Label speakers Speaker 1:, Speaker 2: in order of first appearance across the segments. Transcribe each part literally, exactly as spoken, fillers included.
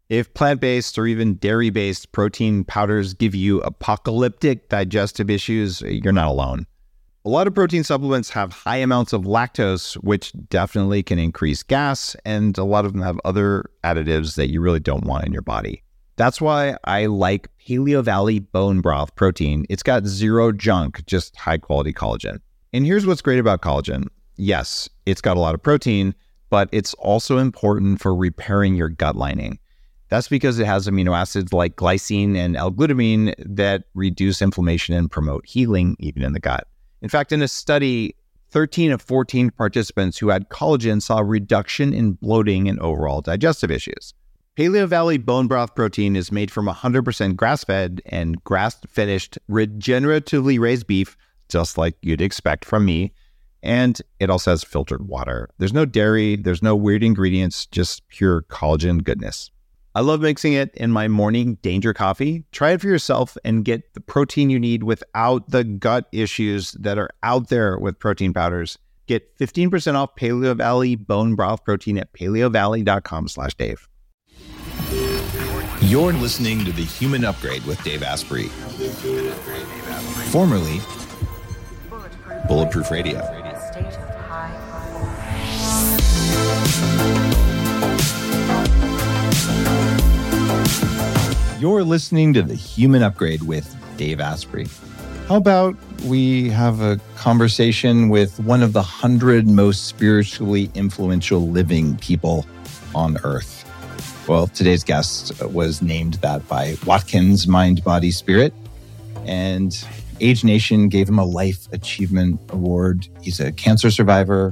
Speaker 1: If plant-based or even dairy-based protein powders give you apocalyptic digestive issues, you're not alone. A lot of protein supplements have high amounts of lactose, which definitely can increase gas, and a lot of them have other additives that you really don't want in your body. That's why I like Paleo Valley Bone Broth Protein. It's got zero junk, just high-quality collagen. And here's what's great about collagen. Yes, it's got a lot of protein, but it's also important for repairing your gut lining. That's because it has amino acids like glycine and L-glutamine that reduce inflammation and promote healing, even in the gut. In fact, in a study, thirteen of fourteen participants who had collagen saw a reduction in bloating and overall digestive issues. Paleo Valley Bone Broth Protein is made from one hundred percent grass-fed and grass-finished, regeneratively raised beef, just like you'd expect from me. And it also has filtered water. There's no dairy, there's no weird ingredients, just pure collagen goodness. I love mixing it in my morning Danger coffee. Try it for yourself and get the protein you need without the gut issues that are out there with protein powders. Get fifteen percent off Paleo Valley Bone Broth Protein at paleovalley.com slash Dave.
Speaker 2: You're listening to The Human Upgrade with Dave Asprey, formerly Bulletproof Radio. You're listening to The Human Upgrade with Dave Asprey. How about we have a conversation with one of the hundred most spiritually influential living people on Earth? Well, today's guest was named that by Watkins Mind, Body, Spirit. And Age Nation gave him a Life Achievement Award. He's a cancer survivor.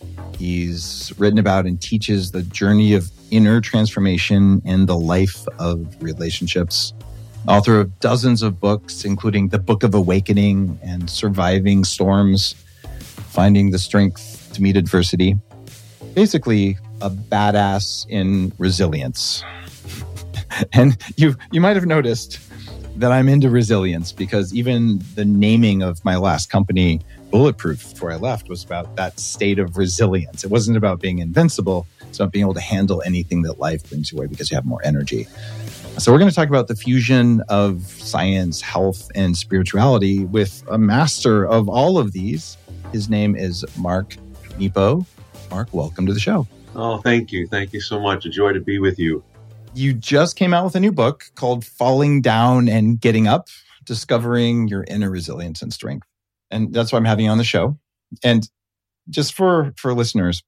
Speaker 2: He's written about and teaches the journey of inner transformation and the life of relationships. Author of dozens of books, including The Book of Awakening and Surviving Storms, Finding the Strength to Meet Adversity. Basically, a badass in resilience. And you you might have noticed that I'm into resilience because even the naming of my last company, Bulletproof, before I left, was about that state of resilience. It wasn't about being invincible. It's about being able to handle anything that life brings your way because you have more energy. So we're going to talk about the fusion of science, health, and spirituality with a master of all of these. His name is Mark Nepo. Mark, welcome to the show.
Speaker 3: Oh, thank you. Thank you so much. A joy to be with you.
Speaker 2: You just came out with a new book called Falling Down and Getting Up, Discovering Your Inner Resilience and Strength. And that's why I'm having you on the show. And just for, for listeners,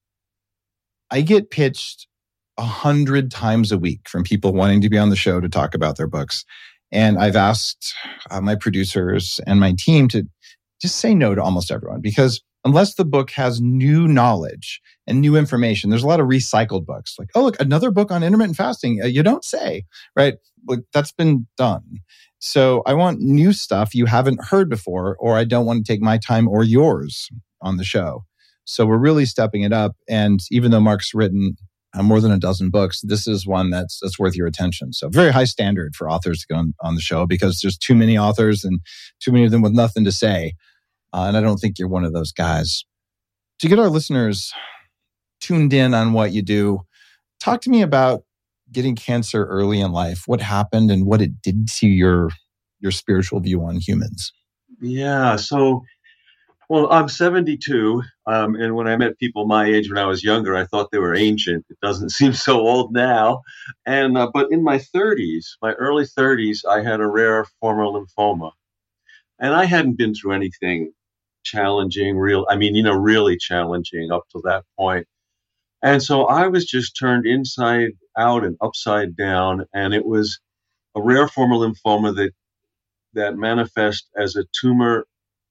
Speaker 2: I get pitched a hundred times a week from people wanting to be on the show to talk about their books. And I've asked uh, my producers and my team to just say no to almost everyone, because unless the book has new knowledge and new information, there's a lot of recycled books. Like, oh, look, another book on intermittent fasting. Uh, you don't say, right? Like, that's been done. So I want new stuff you haven't heard before, or I don't want to take my time or yours on the show. So we're really stepping it up. And even though Mark's written uh, more than a dozen books, this is one that's that's worth your attention. So very high standard for authors to go on, on the show, because there's too many authors and too many of them with nothing to say. Uh, and I don't think you're one of those guys. To get our listeners tuned in on what you do, talk to me about getting cancer early in life. What happened and what it did to your your spiritual view on humans?
Speaker 3: Yeah, so, well, I'm seventy-two. Um, and when I met people my age when I was younger, I thought they were ancient. It doesn't seem so old now. And uh, but in my thirties, my early thirties, I had a rare form of lymphoma. And I hadn't been through anything challenging, real, I mean, you know, really challenging up to that point. And so I was just turned inside out and upside down. And it was a rare form of lymphoma that, that manifests as a tumor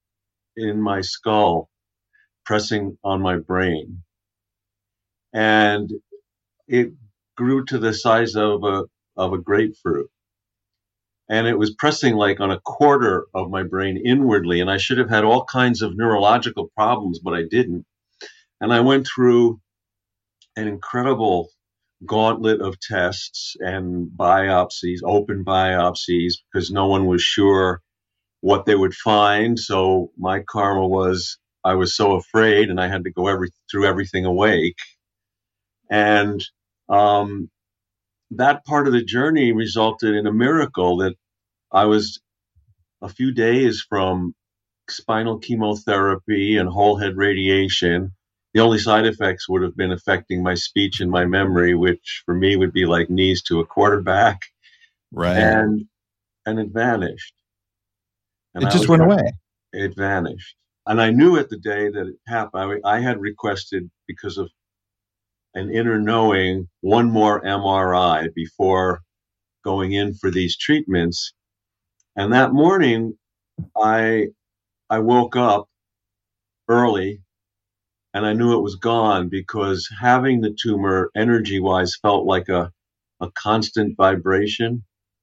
Speaker 3: in my skull, pressing on my brain. And it grew to the size of a, of a grapefruit. And it was pressing like on a quarter of my brain inwardly. And I should have had all kinds of neurological problems, but I didn't. And I went through an incredible gauntlet of tests and biopsies, open biopsies, because no one was sure what they would find. So my karma was, I was so afraid and I had to go every, through everything awake. And, um, that part of the journey resulted in a miracle that I was a few days from spinal chemotherapy and whole head radiation. The only side effects would have been affecting my speech and my memory, which for me would be like knees to a quarterback.
Speaker 2: Right.
Speaker 3: And and it vanished. And
Speaker 2: it
Speaker 3: I
Speaker 2: just
Speaker 3: was,
Speaker 2: went away.
Speaker 3: It vanished. And I knew at the day that it happened, I, I had requested, because of an inner knowing, one more M R I before going in for these treatments. And that morning, I I woke up early and I knew it was gone, because having the tumor energy-wise felt like a, a constant vibration.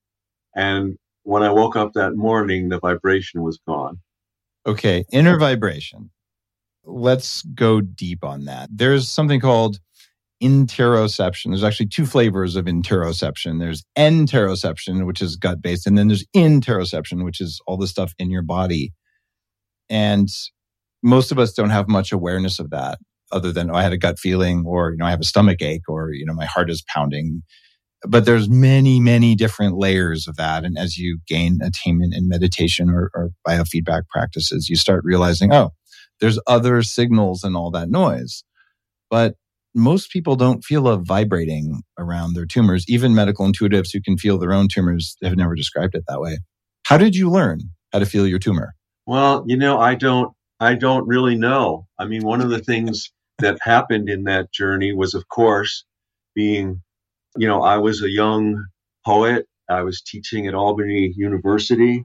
Speaker 3: And when I woke up that morning, the vibration was gone.
Speaker 2: Okay, inner vibration. Let's go deep on that. There's something called interoception. There's actually two flavors of interoception. There's enteroception, which is gut-based, and then there's interoception, which is all the stuff in your body. And most of us don't have much awareness of that, other than, oh, I had a gut feeling, or, you know, I have a stomach ache, or, you know, my heart is pounding. But there's many, many different layers of that. And as you gain attainment in meditation or, or biofeedback practices, you start realizing, oh, there's other signals and all that noise. But most people don't feel a vibrating around their tumors. Even medical intuitives who can feel their own tumors have never described it that way. How did you learn how to feel your tumor?
Speaker 3: Well, you know, I don't, I don't really know. I mean, one of the things that happened in that journey was, of course, being, you know, I was a young poet. I was teaching at Albany University.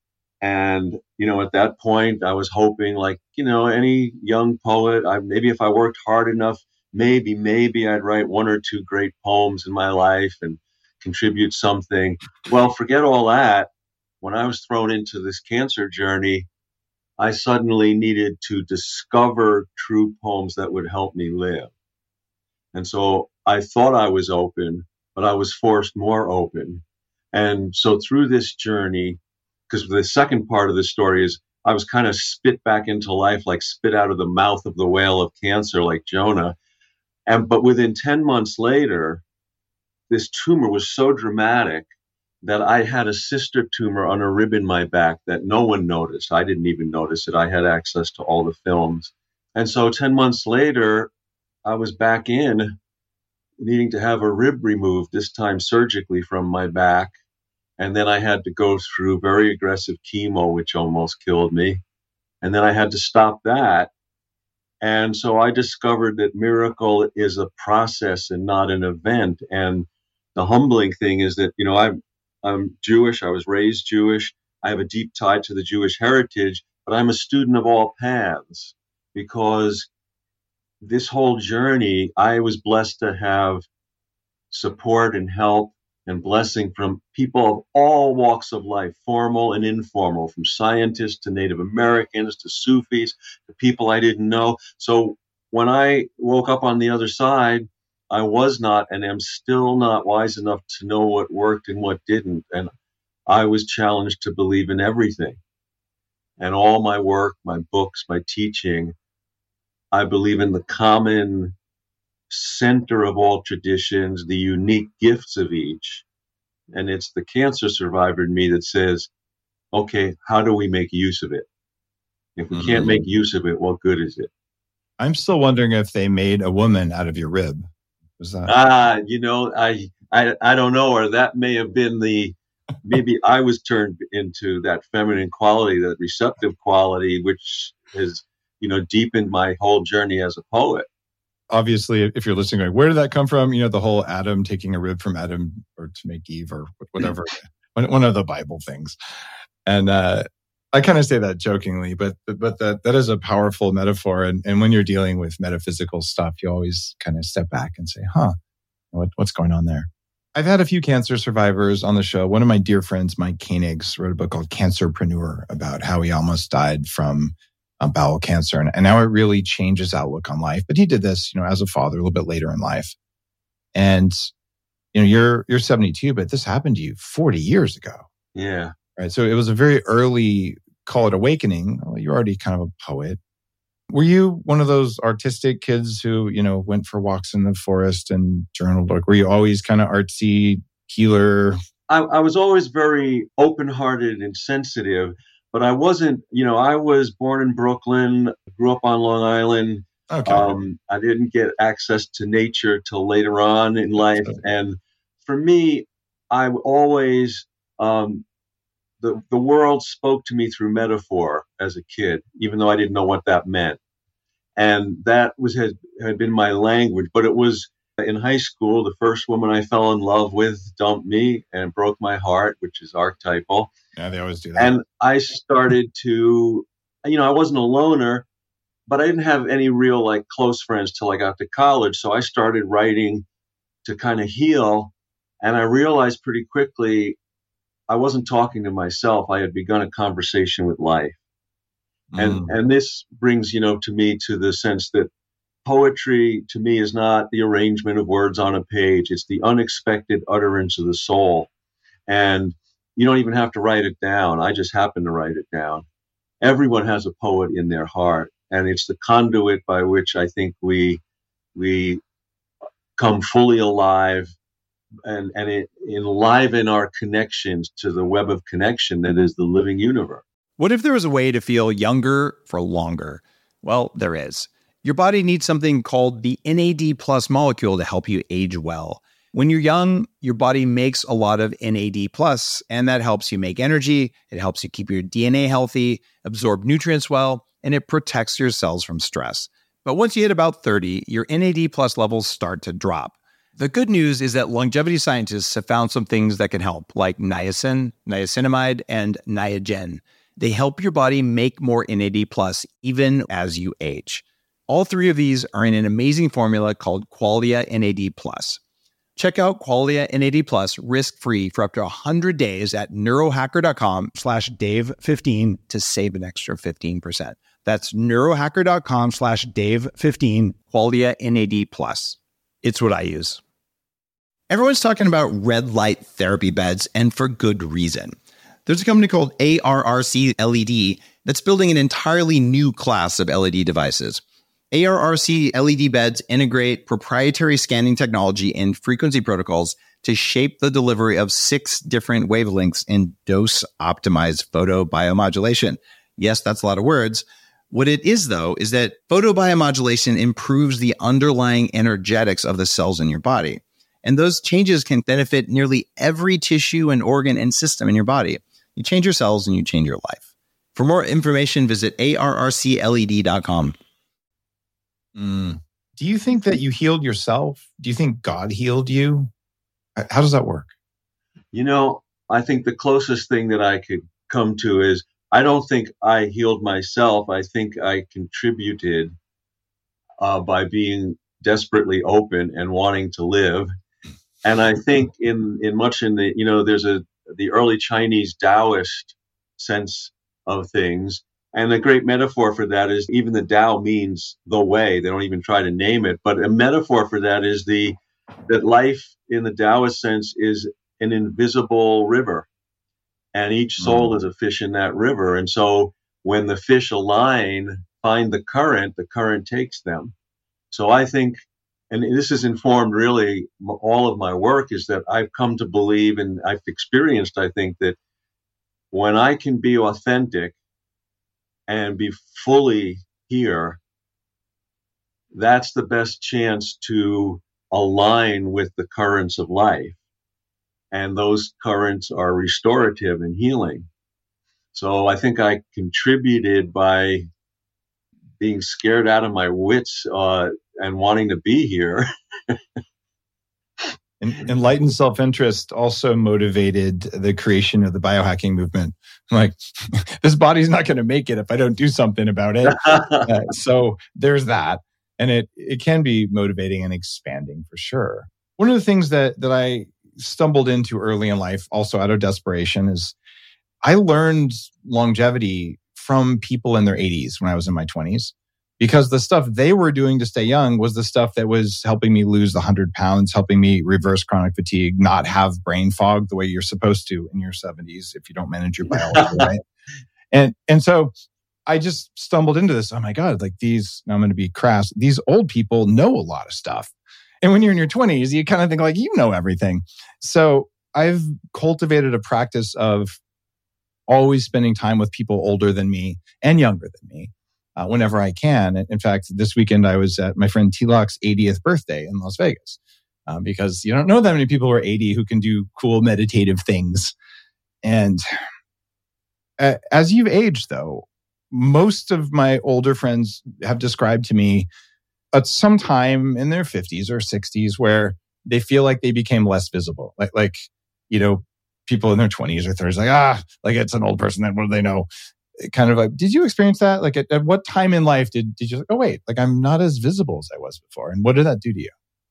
Speaker 3: And, you know, at that point, I was hoping, like, you know, any young poet, I, maybe if I worked hard enough, maybe, maybe I'd write one or two great poems in my life and contribute something. Well, forget all that. When I was thrown into this cancer journey, I suddenly needed to discover true poems that would help me live. And so I thought I was open, but I was forced more open. And so through this journey, because the second part of the story is I was kind of spit back into life, like spit out of the mouth of the whale of cancer, like Jonah. And but within ten months later, this tumor was so dramatic that I had a sister tumor on a rib in my back that no one noticed. I didn't even notice it. I had access to all the films. And so ten months later, I was back in needing to have a rib removed, this time surgically from my back. And then I had to go through very aggressive chemo, which almost killed me. And then I had to stop that. And so I discovered that miracle is a process and not an event. And the humbling thing is that, you know, I'm, I'm Jewish. I was raised Jewish. I have a deep tie to the Jewish heritage, but I'm a student of all paths, because this whole journey, I was blessed to have support and help and blessing from people of all walks of life, formal and informal, from scientists to Native Americans to Sufis to people I didn't know. So when I woke up on the other side, I was not and am still not wise enough to know what worked and what didn't. And I was challenged to believe in everything. And all my work, my books, my teaching, I believe in the common center of all traditions, the unique gifts of each. And it's the cancer survivor in me that says, okay, how do we make use of it? If we mm-hmm. can't make use of it, what good is it?
Speaker 2: I'm still wondering if they made a woman out of your rib. Was that?
Speaker 3: Ah, you know, I, I, I don't know, or that may have been the, maybe I was turned into that feminine quality, that receptive quality, which has, you know, deepened my whole journey as a poet.
Speaker 2: Obviously, if you're listening, like, where did that come from? You know, the whole Adam taking a rib from Adam or to make Eve or whatever, one of the Bible things. And uh, I kind of say that jokingly, but but that that is a powerful metaphor. And, and when you're dealing with metaphysical stuff, you always kind of step back and say, huh, what, what's going on there? I've had a few cancer survivors on the show. One of my dear friends, Mike Koenigs, wrote a book called Cancerpreneur about how he almost died from um, bowel cancer and, and how it really changed his outlook on life. But he did this, you know, as a father a little bit later in life. And, you know, you're you're seventy-two, but this happened to you forty years ago.
Speaker 3: Yeah.
Speaker 2: Right. So it was a very early, call it awakening. Well, you're already kind of a poet. Were you one of those artistic kids who, you know, went for walks in the forest and journaled? Like, were you always kind of artsy, healer?
Speaker 3: I, I was always very open-hearted and sensitive, but I wasn't, you know, I was born in Brooklyn, grew up on Long Island.
Speaker 2: Okay.
Speaker 3: Um, I didn't get access to nature till later on in life. And for me, I always, um, the, the world spoke to me through metaphor as a kid, even though I didn't know what that meant. And that was had, had been my language. But it was in high school, the first woman I fell in love with dumped me and broke my heart, which is archetypal.
Speaker 2: Yeah, they always do that.
Speaker 3: And I started to, you know, I wasn't a loner, but I didn't have any real like close friends till I got to college. So I started writing to kind of heal. And I realized pretty quickly I wasn't talking to myself. I had begun a conversation with life. And
Speaker 2: Mm.
Speaker 3: and this brings, you know, to me to the sense that poetry to me is not the arrangement of words on a page. It's the unexpected utterance of the soul. And you don't even have to write it down. I just happen to write it down. Everyone has a poet in their heart. And it's the conduit by which I think we we come fully alive and, and it, enliven our connections to the web of connection that is the living universe.
Speaker 1: What if there was a way to feel younger for longer? Well, there is. Your body needs something called the N A D plus molecule to help you age well. When you're young, your body makes a lot of N A D plus, and that helps you make energy. It helps you keep your D N A healthy, absorb nutrients well, and it protects your cells from stress. But once you hit about thirty, your N A D plus levels start to drop. The good news is that longevity scientists have found some things that can help, like niacin, niacinamide, and Niagen. They help your body make more N A D plus even as you age. All three of these are in an amazing formula called Qualia N A D plus. Check out Qualia N A D plus risk-free for up to one hundred days at neurohacker.com slash Dave15 to save an extra fifteen percent. That's neurohacker.com slash Dave15, Qualia N A D plus. It's what I use. Everyone's talking about red light therapy beds, and for good reason. There's a company called A R R C L E D that's building an entirely new class of L E D devices. A R R C L E D beds integrate proprietary scanning technology and frequency protocols to shape the delivery of six different wavelengths in dose-optimized photobiomodulation. Yes, that's a lot of words. What it is, though, is that photobiomodulation improves the underlying energetics of the cells in your body. And those changes can benefit nearly every tissue and organ and system in your body. You change your cells and you change your life. For more information, visit A R R C L E D dot com.
Speaker 2: Mm. Do you think that you healed yourself? Do you think God healed you? How does that work?
Speaker 3: You know, I think the closest thing that I could come to is I don't think I healed myself. I think I contributed uh, by being desperately open and wanting to live. And I think in, in much in the, you know, there's a, the early Chinese Taoist sense of things. And a great metaphor for that is even the Tao means the way. They don't even try to name it. But a metaphor for that is the, that life in the Taoist sense is an invisible river. And each soul mm. is a fish in that river. And so when the fish align, find the current, the current takes them. So I think, and this has informed really all of my work, is that I've come to believe and I've experienced, I think, that when I can be authentic and be fully here, that's the best chance to align with the currents of life. And those currents are restorative and healing. So I think I contributed by being scared out of my wits uh, and wanting to be here.
Speaker 2: Enlightened self-interest also motivated the creation of the biohacking movement. I'm like, this body's not going to make it if I don't do something about it. uh, so there's that. And it it can be motivating and expanding for sure. One of the things that that I stumbled into early in life, also out of desperation, is I learned longevity from people in their eighties when I was in my twenties. Because the stuff they were doing to stay young was the stuff that was helping me lose one hundred pounds, helping me reverse chronic fatigue, not have brain fog the way you're supposed to in your seventies if you don't manage your biology, right? And and so I just stumbled into this. Oh my God, like these, now I'm going to be crass. These old people know a lot of stuff. And when you're in your twenties, you kind of think like, you know everything. So I've cultivated a practice of always spending time with people older than me and younger than me uh, whenever I can. In fact, this weekend I was at my friend T-Lock's eightieth birthday in Las Vegas uh, because you don't know that many people who are eighty who can do cool meditative things. And uh, as you've aged, though, most of my older friends have described to me at some time in their fifties or sixties where they feel like they became less visible. Like, like you know, people in their twenties or thirties, like, ah, like it's an old person. Then what do they know? Kind of like, did you experience that? Like at, at what time in life did, did you, like, oh, wait, like I'm not as visible as I was before. And what did that do to you?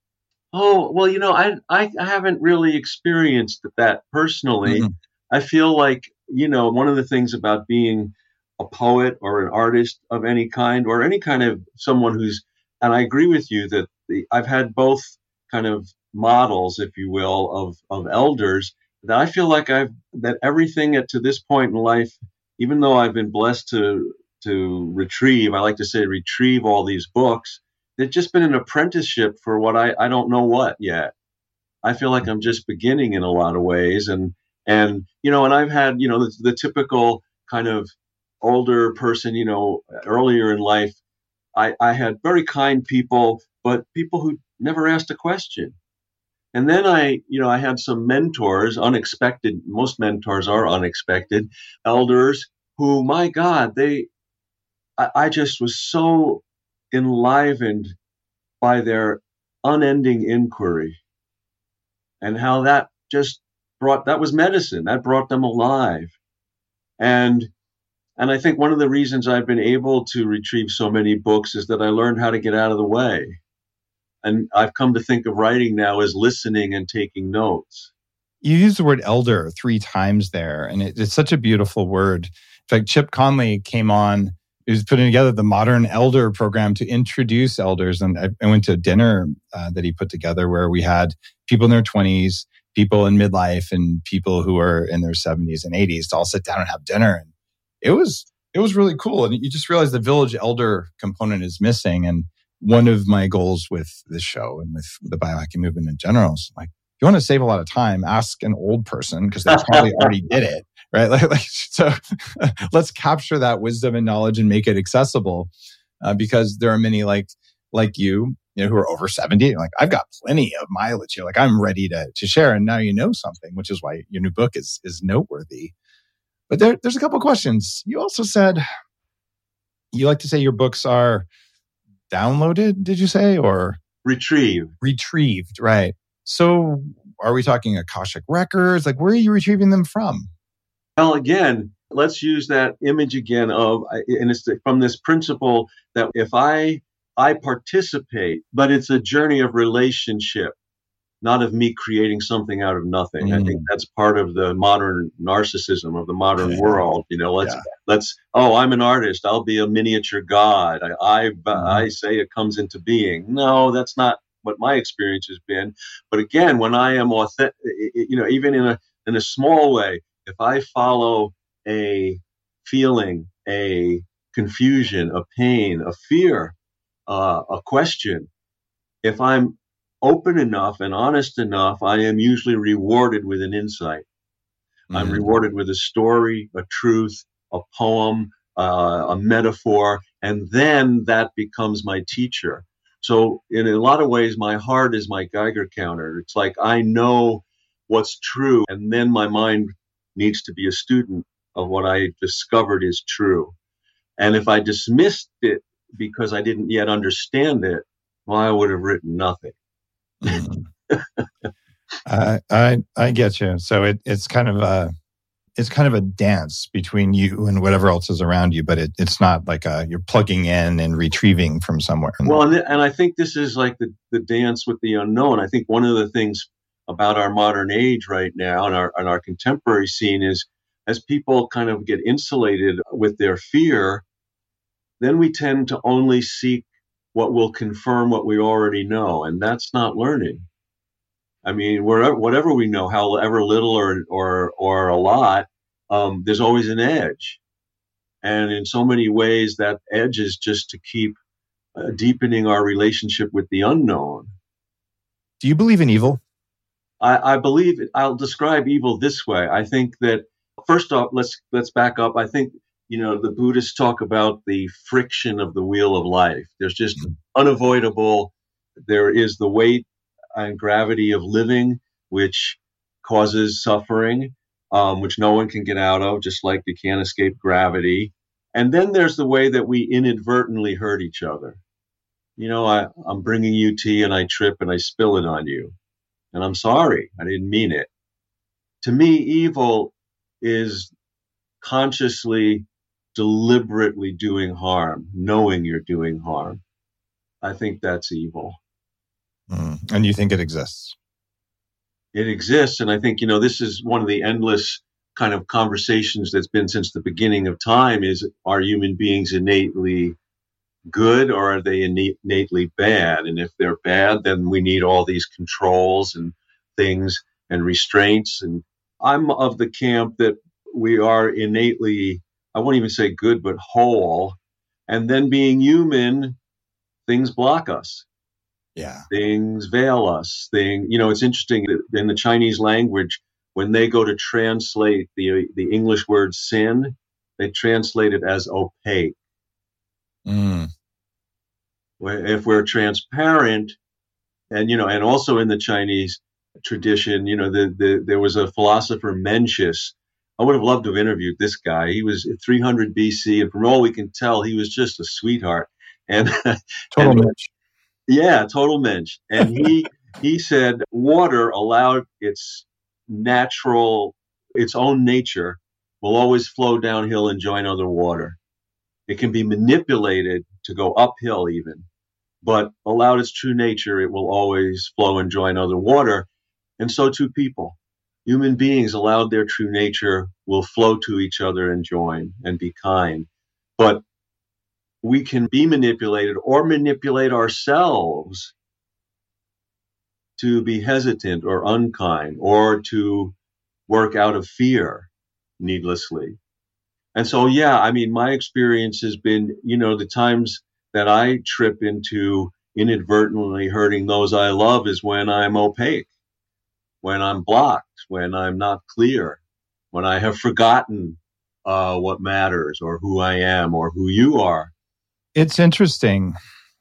Speaker 3: Oh, well, you know, I, I, I haven't really experienced that personally. Mm-hmm. I feel like, you know, one of the things about being a poet or an artist of any kind, or any kind of someone who's, and I agree with you that the, I've had both kind of models, if you will, of, of elders, that I feel like I've, that everything at to this point in life, even though I've been blessed to, to retrieve, I like to say retrieve all these books, it's just been an apprenticeship for what I, I don't know what yet. I feel like I'm just beginning in a lot of ways. And, and, you know, and I've had, you know, the, the typical kind of older person, you know, earlier in life, I, I had very kind people, but people who never asked a question. And then I, you know, I had some mentors, unexpected, most mentors are unexpected, elders who, my God, they, I, I just was so enlivened by their unending inquiry and how that just brought, that was medicine, that brought them alive. And And I think one of the reasons I've been able to retrieve so many books is that I learned how to get out of the way. And I've come to think of writing now as listening and taking notes.
Speaker 2: You used the word elder three times there, and it, it's such a beautiful word. In fact, Chip Conley came on, he was putting together the Modern Elder program to introduce elders. And I, I went to a dinner uh, that he put together where we had people in their twenties, people in midlife, and people who are in their seventies and eighties to all sit down and have dinner. And It was it was really cool. And you just realize the village elder component is missing. And one of my goals with this show and with the biohacking movement in general is like, if you want to save a lot of time, ask an old person because they probably already did it, right? Like, like so let's capture that wisdom and knowledge and make it accessible uh, because there are many like like you, you know, who are over seventy. Like, I've got plenty of mileage here. Like, I'm ready to to share. And now you know something, which is why your new book is is noteworthy. But there, there's a couple of questions. You also said, you like to say your books are downloaded, did you say? Or
Speaker 3: retrieved.
Speaker 2: Retrieved, right. So are we talking Akashic Records? Like, where are you retrieving them from?
Speaker 3: Well, again, let's use that image again of, and it's from this principle that if I, I participate, but it's a journey of relationship, not of me creating something out of nothing. Mm. I think that's part of the modern narcissism of the modern yeah. world. You know, let's, yeah. let's, oh, I'm an artist. I'll be a miniature God. I, I, mm. I say it comes into being. No, that's not what my experience has been. But again, when I am authentic, you know, even in a, in a small way, if I follow a feeling, a confusion, a pain, a fear, uh, a question, if I'm open enough and honest enough, I am usually rewarded with an insight. Mm-hmm. I'm rewarded with a story, a truth, a poem, uh, a metaphor, and then that becomes my teacher. So in a lot of ways, my heart is my Geiger counter. It's like I know what's true, and then my mind needs to be a student of what I discovered is true. And if I dismissed it because I didn't yet understand it, well, I would have written nothing.
Speaker 2: Mm-hmm. I, I I get you. So it it's kind of a it's kind of a dance between you and whatever else is around you, but it, it's not like a, you're plugging in and retrieving from somewhere.
Speaker 3: Well, and, and I think this is like the, the dance with the unknown. I think one of the things about our modern age right now and our and our contemporary scene is as people kind of get insulated with their fear, then we tend to only seek what will confirm what we already know. And that's not learning. I mean, wherever, whatever we know, however little or, or, or a lot, um, there's always an edge. And in so many ways, that edge is just to keep uh, deepening our relationship with the unknown.
Speaker 2: Do you believe in evil?
Speaker 3: I, I believe I'll describe evil this way. I think that first off, let's let's back up. I think, you know, the Buddhists talk about the friction of the wheel of life. There's just unavoidable. There is the weight and gravity of living, which causes suffering, um, which no one can get out of, just like you can't escape gravity. And then there's the way that we inadvertently hurt each other. You know, I, I'm bringing you tea and I trip and I spill it on you. And I'm sorry, I didn't mean it. To me, evil is consciously, deliberately doing harm, knowing you're doing harm. I think that's evil.
Speaker 2: Mm. And you think it exists?
Speaker 3: It exists. And I think, you know, this is one of the endless kind of conversations that's been since the beginning of time is, are human beings innately good or are they innately bad? And if they're bad, then we need all these controls and things and restraints. And I'm of the camp that we are innately, I won't even say good, but whole. And then being human, things block us.
Speaker 2: Yeah.
Speaker 3: Things veil us. Thing, you know, it's interesting that in the Chinese language, when they go to translate the the English word sin, they translate it as opaque.
Speaker 2: Mm.
Speaker 3: If we're transparent, and you know, and also in the Chinese tradition, you know, the, the there was a philosopher Mencius. I would have loved to have interviewed this guy. He was three hundred B C, and from all we can tell, he was just a sweetheart. And
Speaker 2: total
Speaker 3: and,
Speaker 2: mensch.
Speaker 3: Yeah, total mensch. And he he said water allowed its natural, its own nature will always flow downhill and join other water. It can be manipulated to go uphill even, but allowed its true nature, it will always flow and join other water. And so too people. Human beings allowed their true nature will flow to each other and join and be kind. But we can be manipulated or manipulate ourselves to be hesitant or unkind or to work out of fear needlessly. And so, yeah, I mean, my experience has been, you know, the times that I trip into inadvertently hurting those I love is when I'm opaque, when I'm blocked, when I'm not clear, when I have forgotten uh, what matters or who I am or who you are.
Speaker 2: It's interesting.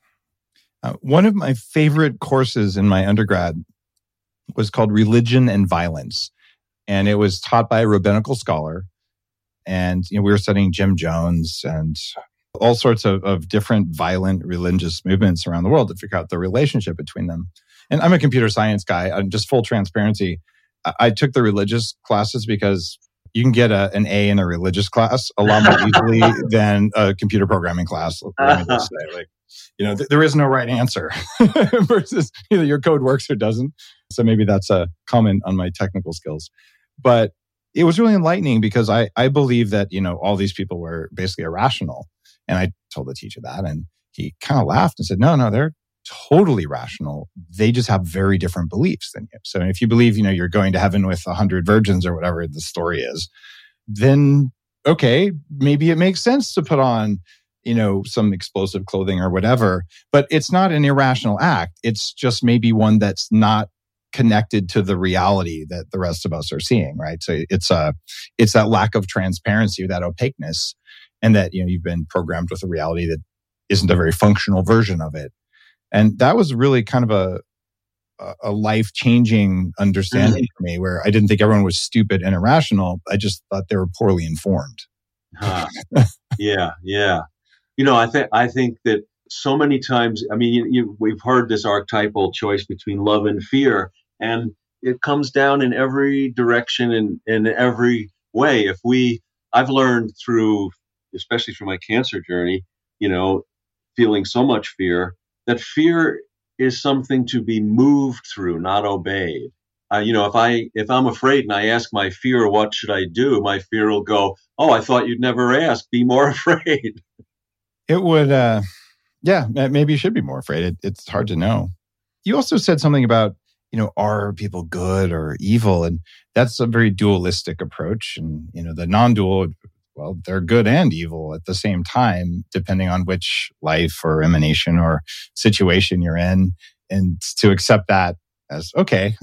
Speaker 2: Uh, one of my favorite courses in my undergrad was called Religion and Violence. And it was taught by a rabbinical scholar. And you know, we were studying Jim Jones and all sorts of, of different violent religious movements around the world to figure out the relationship between them. And I'm a computer science guy. I'm just full transparency. I, I took the religious classes because you can get a, an A in a religious class a lot more easily than a computer programming class. Let me just say, like, you know, th- there is no right answer versus either your code works or doesn't. So maybe that's a comment on my technical skills. But it was really enlightening because I, I believe that, you know, all these people were basically irrational. And I told the teacher that, and he kind of laughed and said, no, no, they're totally rational. They just have very different beliefs than you. So if you believe, you know, you're going to heaven with a hundred virgins or whatever the story is, then, okay, maybe it makes sense to put on, you know, some explosive clothing or whatever, but it's not an irrational act. It's just maybe one that's not connected to the reality that the rest of us are seeing, right? So it's a, it's that lack of transparency or that opaqueness, and that, you know, you've been programmed with a reality that isn't a very functional version of it. And that was really kind of a a life-changing understanding mm-hmm. for me, where I didn't think everyone was stupid and irrational. I just thought they were poorly informed.
Speaker 3: Huh. Yeah, yeah. You know, I think I think that so many times, I mean, you, you, we've heard this archetypal choice between love and fear, and it comes down in every direction and in every way. If we, I've learned through, especially through my cancer journey, you know, feeling so much fear, that fear is something to be moved through, not obeyed. Uh, you know, if I if I'm afraid and I ask my fear, what should I do? My fear will go, oh, I thought you'd never ask. Be more afraid.
Speaker 2: It would, uh, yeah, maybe you should be more afraid. It, it's hard to know. You also said something about, you know, are people good or evil? And that's a very dualistic approach. And, you know, the non-dual well, they're good and evil at the same time, depending on which life or emanation or situation you're in. And to accept that as, okay,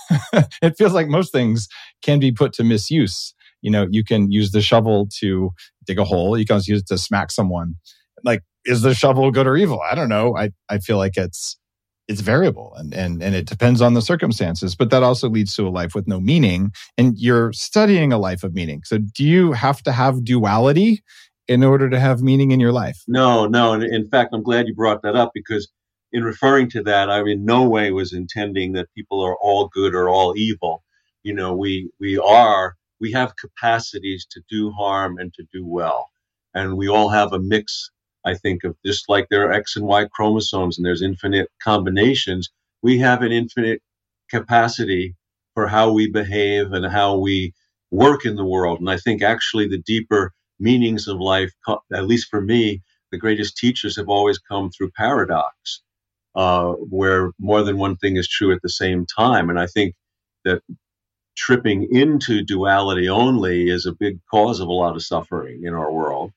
Speaker 2: it feels like most things can be put to misuse. You know, you can use the shovel to dig a hole. You can also use it to smack someone. Like, is the shovel good or evil? I don't know. I, I feel like it's it's variable and, and, and it depends on the circumstances. But that also leads to a life with no meaning. And you're studying a life of meaning. So do you have to have duality in order to have meaning in your life?
Speaker 3: No, no. And in fact, I'm glad you brought that up, because in referring to that, I in no way was intending that people are all good or all evil. You know, we we are, we have capacities to do harm and to do well. And we all have a mix, I think, of just like there are X and Y chromosomes and there's infinite combinations, we have an infinite capacity for how we behave and how we work in the world. And I think actually the deeper meanings of life, at least for me, the greatest teachers have always come through paradox, uh, where more than one thing is true at the same time. And I think that tripping into duality only is a big cause of a lot of suffering in our world.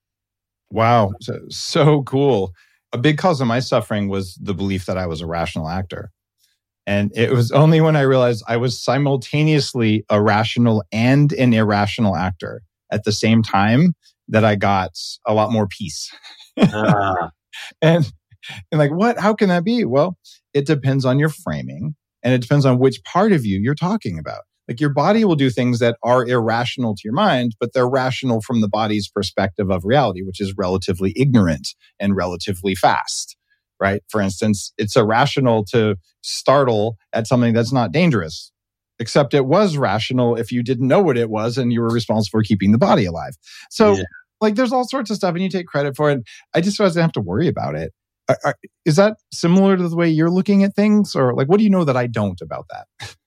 Speaker 2: Wow. So, so cool. A big cause of my suffering was the belief that I was a rational actor. And it was only when I realized I was simultaneously a rational and an irrational actor at the same time that I got a lot more peace. Ah. and, and like, what? How can that be? Well, it depends on your framing and it depends on which part of you you're talking about. Like your body will do things that are irrational to your mind, but they're rational from the body's perspective of reality, which is relatively ignorant and relatively fast, right? For instance, it's irrational to startle at something that's not dangerous, except it was rational if you didn't know what it was and you were responsible for keeping the body alive. So yeah. like there's all sorts of stuff and you take credit for it. I just realized I didn't have to worry about it. Are, are, is that similar to the way you're looking at things? Or like, what do you know that I don't about that?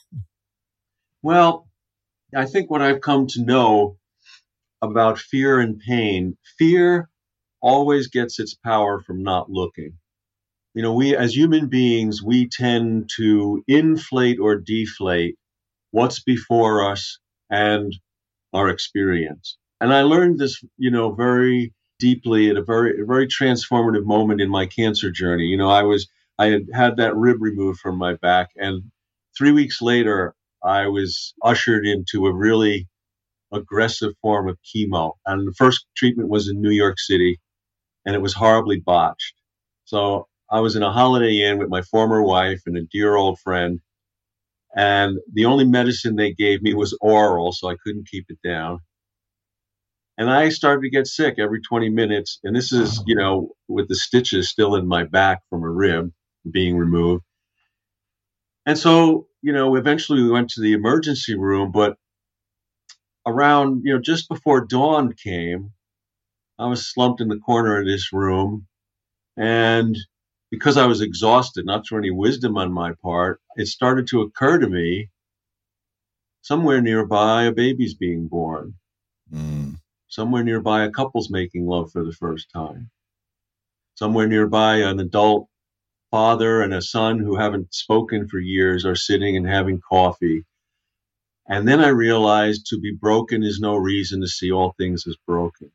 Speaker 3: Well, I think what I've come to know about fear and pain, fear always gets its power from not looking. You know, we as human beings, we tend to inflate or deflate what's before us and our experience. And I learned this, you know, very deeply at a very, a very transformative moment in my cancer journey. You know, I was, I had had that rib removed from my back, and three weeks later, I was ushered into a really aggressive form of chemo. And the first treatment was in New York City, and it was horribly botched. So I was in a Holiday Inn with my former wife and a dear old friend. And the only medicine they gave me was oral, so I couldn't keep it down. And I started to get sick every twenty minutes. And this is, you know, with the stitches still in my back from a rib being removed. And so, you know, eventually we went to the emergency room, but around, you know, just before dawn came, I was slumped in the corner of this room. And because I was exhausted, not through any wisdom on my part, it started to occur to me somewhere nearby a baby's being born. Mm. Somewhere nearby a couple's making love for the first time. Somewhere nearby an adult father and a son who haven't spoken for years are sitting and having coffee. And then I realized to be broken is no reason to see all things as broken.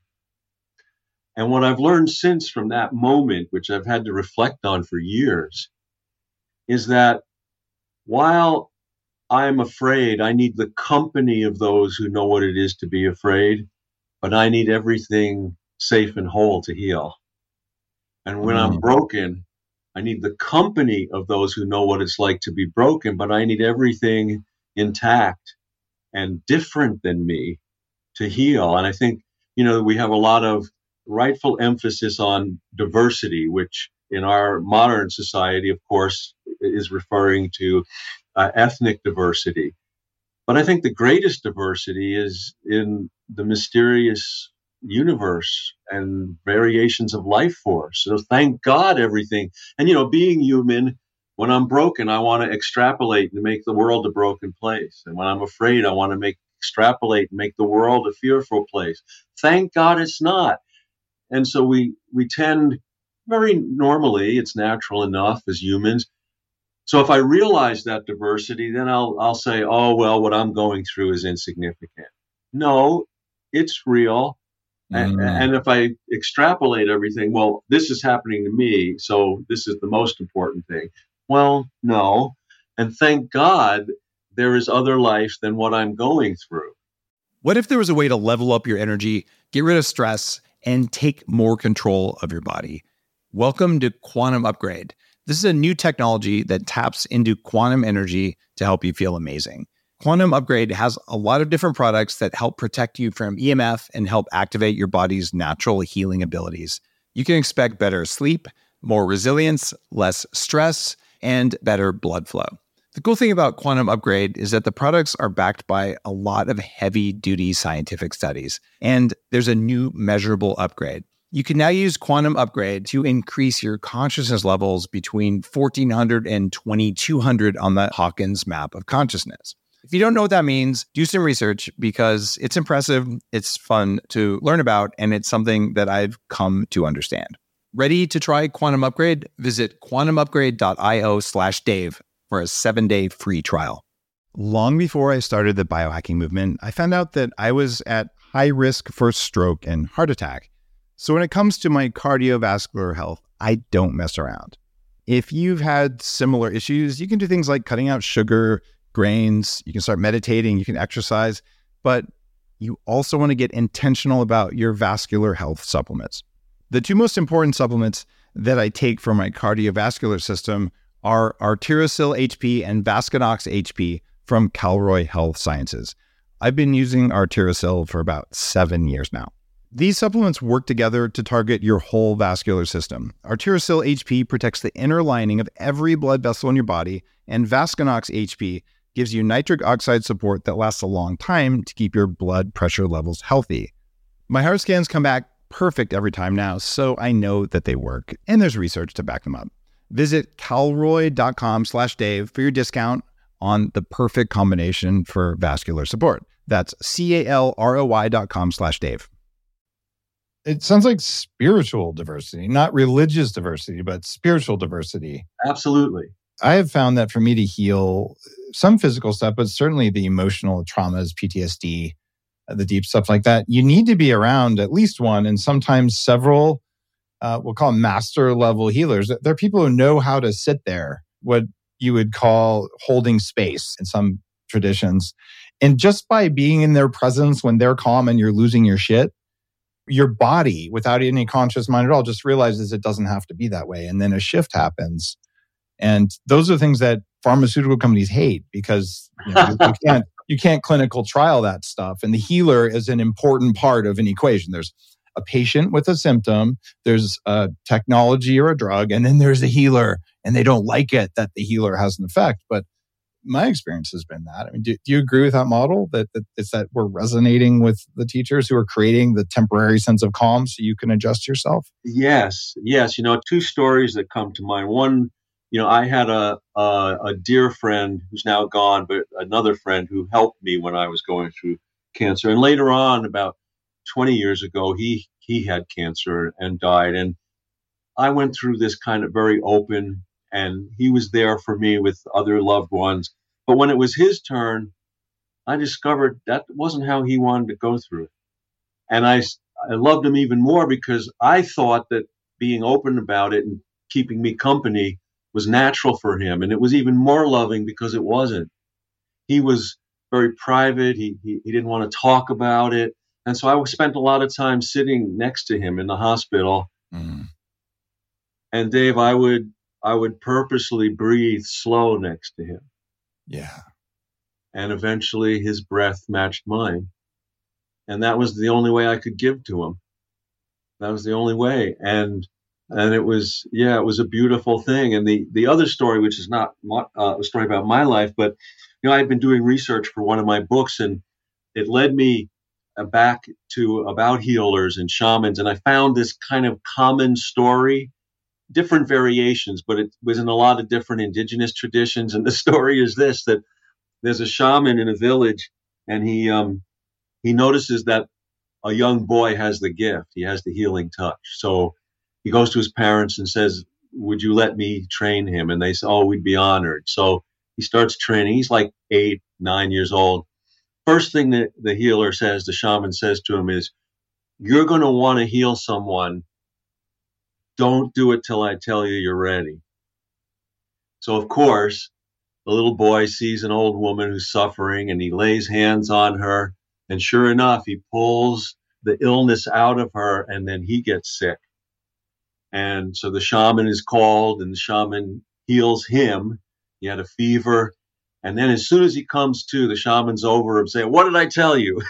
Speaker 3: And what I've learned since from that moment, which I've had to reflect on for years, is that while I'm afraid, I need the company of those who know what it is to be afraid, but I need everything safe and whole to heal. And when mm. I'm broken, I need the company of those who know what it's like to be broken, but I need everything intact and different than me to heal. And I think, you know, we have a lot of rightful emphasis on diversity, which in our modern society, of course, is referring to uh, ethnic diversity. But I think the greatest diversity is in the mysterious universe and variations of life force. So thank God everything. And, you know, being human, when I'm broken, I want to extrapolate and make the world a broken place. And when I'm afraid, I want to make extrapolate and make the world a fearful place. Thank God it's not. And so we, we tend very normally, it's natural enough as humans. So if I realize that diversity, then I'll, I'll say, oh, well, what I'm going through is insignificant. No, it's real. And,
Speaker 2: Mm.
Speaker 3: and if I extrapolate everything, well, this is happening to me, so this is the most important thing. Well, no. And thank God there is other life than what I'm going through.
Speaker 1: What if there was a way to level up your energy, get rid of stress, and take more control of your body? Welcome to Quantum Upgrade. This is a new technology that taps into quantum energy to help you feel amazing. Quantum Upgrade has a lot of different products that help protect you from E M F and help activate your body's natural healing abilities. You can expect better sleep, more resilience, less stress, and better blood flow. The cool thing about Quantum Upgrade is that the products are backed by a lot of heavy-duty scientific studies, and there's a new measurable upgrade. You can now use Quantum Upgrade to increase your consciousness levels between fourteen hundred and twenty-two hundred on the Hawkins map of consciousness. If you don't know what that means, do some research because it's impressive, it's fun to learn about, and it's something that I've come to understand. Ready to try Quantum Upgrade? Visit quantumupgrade.io slash Dave for a seven-day free trial. Long before I started the biohacking movement, I found out that I was at high risk for stroke and heart attack. So when it comes to my cardiovascular health, I don't mess around. If you've had similar issues, you can do things like cutting out sugar, grains, you can start meditating, you can exercise, but you also want to get intentional about your vascular health supplements. The two most important supplements that I take for my cardiovascular system are Arterosil H P and Vasconox H P from Calroy Health Sciences. I've been using Arterosil for about seven years now. These supplements work together to target your whole vascular system. Arterosil H P protects the inner lining of every blood vessel in your body, and Vasconox H P gives you nitric oxide support that lasts a long time to keep your blood pressure levels healthy. My heart scans come back perfect every time now, so I know that they work, and there's research to back them up. Visit calroy.com slash Dave for your discount on the perfect combination for vascular support. That's C-A-L-R-O-Y dot com slash Dave.
Speaker 2: It sounds like spiritual diversity, not religious diversity, but spiritual diversity.
Speaker 3: Absolutely.
Speaker 2: I have found that for me to heal some physical stuff, but certainly the emotional traumas, P T S D, the deep stuff like that, you need to be around at least one and sometimes several, uh, we'll call them master level healers. There are people who know how to sit there, what you would call holding space in some traditions. And just by being in their presence when they're calm and you're losing your shit, your body, without any conscious mind at all, just realizes it doesn't have to be that way. And then a shift happens. And those are things that pharmaceutical companies hate because you know, you, you can't you can't clinical trial that stuff. And the healer is an important part of an equation. There's a patient with a symptom, there's a technology or a drug, and then there's a healer. And they don't like it that the healer has an effect. But my experience has been that. I mean, do, do you agree with that model? That, that it's that we're resonating with the teachers who are creating the temporary sense of calm so you can adjust yourself?
Speaker 3: Yes, yes. You know, two stories that come to mind. One, you know, I had a, a a dear friend who's now gone, but another friend who helped me when I was going through cancer. And later on, about twenty years ago, he he had cancer and died. And I went through this kind of very open, and he was there for me with other loved ones. But when it was his turn, I discovered that wasn't how he wanted to go through it. And I, I loved him even more because I thought that being open about it and keeping me company was natural for him. And it was even more loving because it wasn't. He was very private. He, he, he didn't want to talk about it. And so I spent a lot of time sitting next to him in the hospital.
Speaker 2: Mm.
Speaker 3: And Dave, I would, I would purposely breathe slow next to him.
Speaker 2: Yeah.
Speaker 3: And eventually his breath matched mine. And that was the only way I could give to him. That was the only way. And and it was, yeah, it was a beautiful thing. And the, the other story, which is not uh, a story about my life, but, you know, I'd been doing research for one of my books, and it led me back to about healers and shamans. And I found this kind of common story, different variations, but it was in a lot of different indigenous traditions. And the story is this, that there's a shaman in a village, and he um, he notices that a young boy has the gift. He has the healing touch. So he goes to his parents and says, would you let me train him? And they say, oh, we'd be honored. So he starts training. He's like eight, nine years old. first thing that the healer says, the shaman says to him is, you're going to want to heal someone. Don't do it till I tell you you're ready. So, of course, the little boy sees an old woman who's suffering and he lays hands on her. And sure enough, he pulls the illness out of her and then he gets sick. And so the shaman is called and the shaman heals him. He had a fever. And then as soon as he comes to, the shaman's over him saying, what did I tell you?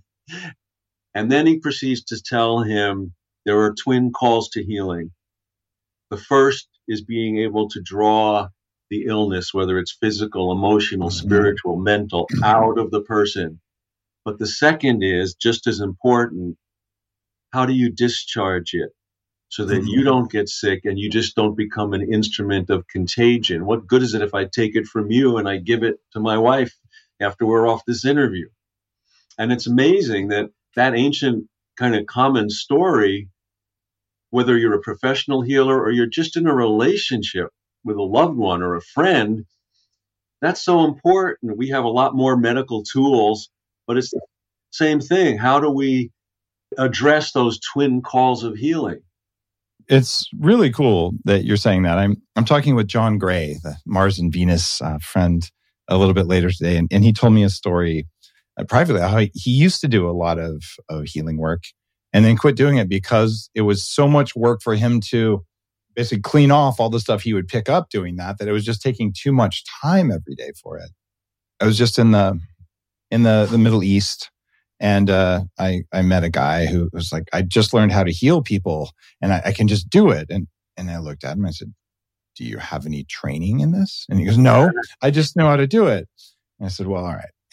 Speaker 3: And then he proceeds to tell him there are twin calls to healing. The first is being able to draw the illness, whether it's physical, emotional, spiritual, mental, out of the person. But the second is just as important. How do you discharge it so that you don't get sick and you just don't become an instrument of contagion? What good is it if I take it from you and I give it to my wife after we're off this interview? And it's amazing that that ancient kind of common story, whether you're a professional healer or you're just in a relationship with a loved one or a friend, that's so important. We have a lot more medical tools, but it's the same thing. How do we address those twin calls of healing?
Speaker 2: It's really cool that you're saying that. I'm I'm talking with John Gray, the Mars and Venus uh, friend, a little bit later today, and, and he told me a story uh, privately how he, he used to do a lot of, of healing work and then quit doing it because it was so much work for him to basically clean off all the stuff he would pick up doing that, that it was just taking too much time every day for it. I was just in the in the, the Middle East, and uh, I I met a guy who was like, I just learned how to heal people, and I, I can just do it. And and I looked at him, and I said, do you have any training in this? And he goes, no, I just know how to do it. And I said, well, all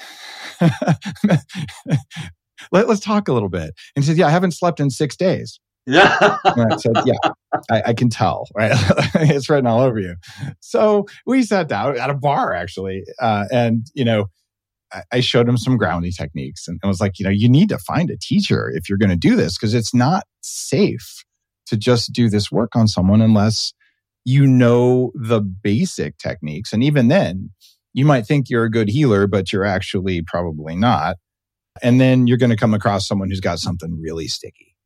Speaker 2: right. Let, let's talk a little bit. And he said, yeah, I haven't slept in six days.
Speaker 3: Yeah.
Speaker 2: And I said, yeah, I, I can tell, right? It's written all over you. So we sat down at a bar, actually. Uh, and, you know, I, I showed him some grounding techniques and I was like, you know, you need to find a teacher if you're going to do this, because it's not safe to just do this work on someone unless you know the basic techniques. And even then, you might think you're a good healer, but you're actually probably not. And then you're going to come across someone who's got something really sticky,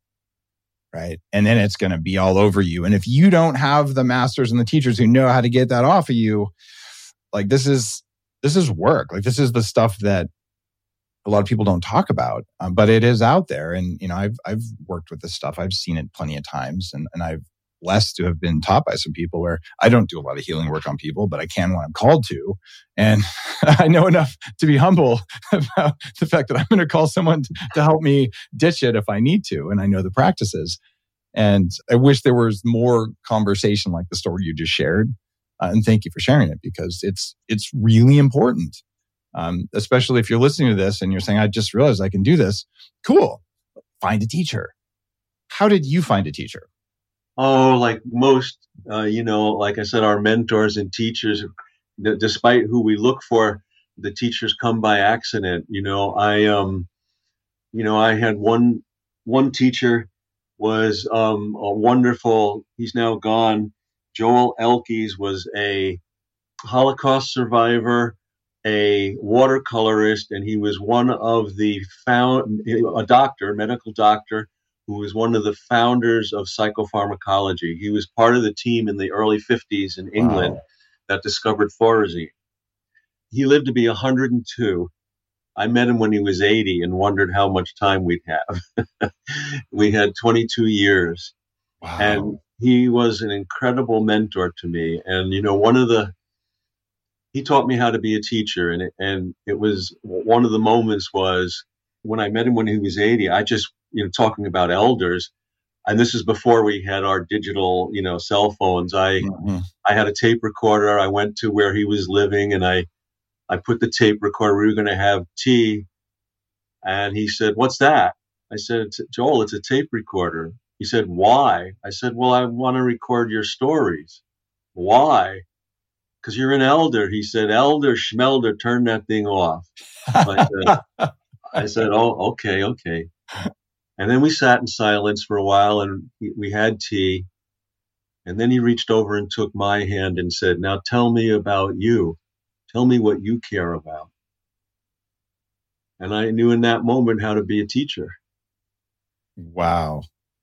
Speaker 2: right? And then it's going to be all over you. And if you don't have the masters and the teachers who know how to get that off of you, like this is this is work. Like this is the stuff that a lot of people don't talk about, um, but it is out there. And you know, I've I've worked with this stuff. I've seen it plenty of times, and and I've blessed to have been taught by some people where I don't do a lot of healing work on people, but I can when I'm called to. And I know enough to be humble about the fact that I'm going to call someone to help me ditch it if I need to. And I know the practices. And I wish there was more conversation like the story you just shared. Uh, and thank you for sharing it, because it's it's really important. Um, especially if you're listening to this and you're saying, I just realized I can do this. Cool. Find a teacher. How did you find a teacher?
Speaker 3: Oh, like most, uh, you know, like I said, our mentors and teachers, d- despite who we look for, the teachers come by accident. You know, I, um, you know, I had one, one teacher was um, a wonderful, he's now gone. Joel Elkes was a Holocaust survivor, a watercolorist, and he was one of the found, a doctor, medical doctor, who was one of the founders of psychopharmacology. He was part of the team in the early fifties in England wow. that discovered Thorazine. He lived to be one hundred two. I met him when he was eighty and wondered how much time we'd have. We had twenty-two years. Wow. And he was an incredible mentor to me. And, you know, one of the, he taught me how to be a teacher. And it, and it was, one of the moments was when I met him when he was eighty, I just, you know, talking about elders, and this is before we had our digital, you know, cell phones. I, mm-hmm. I had a tape recorder. I went to where he was living and I, I put the tape recorder. We were going to have tea. And he said, what's that? I said, Joel, it's a tape recorder. He said, why? I said, well, I want to record your stories. Why? Because you're an elder. He said, elder, schmelder, turn that thing off. I said, I said, oh, okay, okay. And then we sat in silence for a while and we had tea. And then he reached over and took my hand and said, now tell me about you. Tell me what you care about. And I knew in that moment how to be a teacher.
Speaker 2: Wow.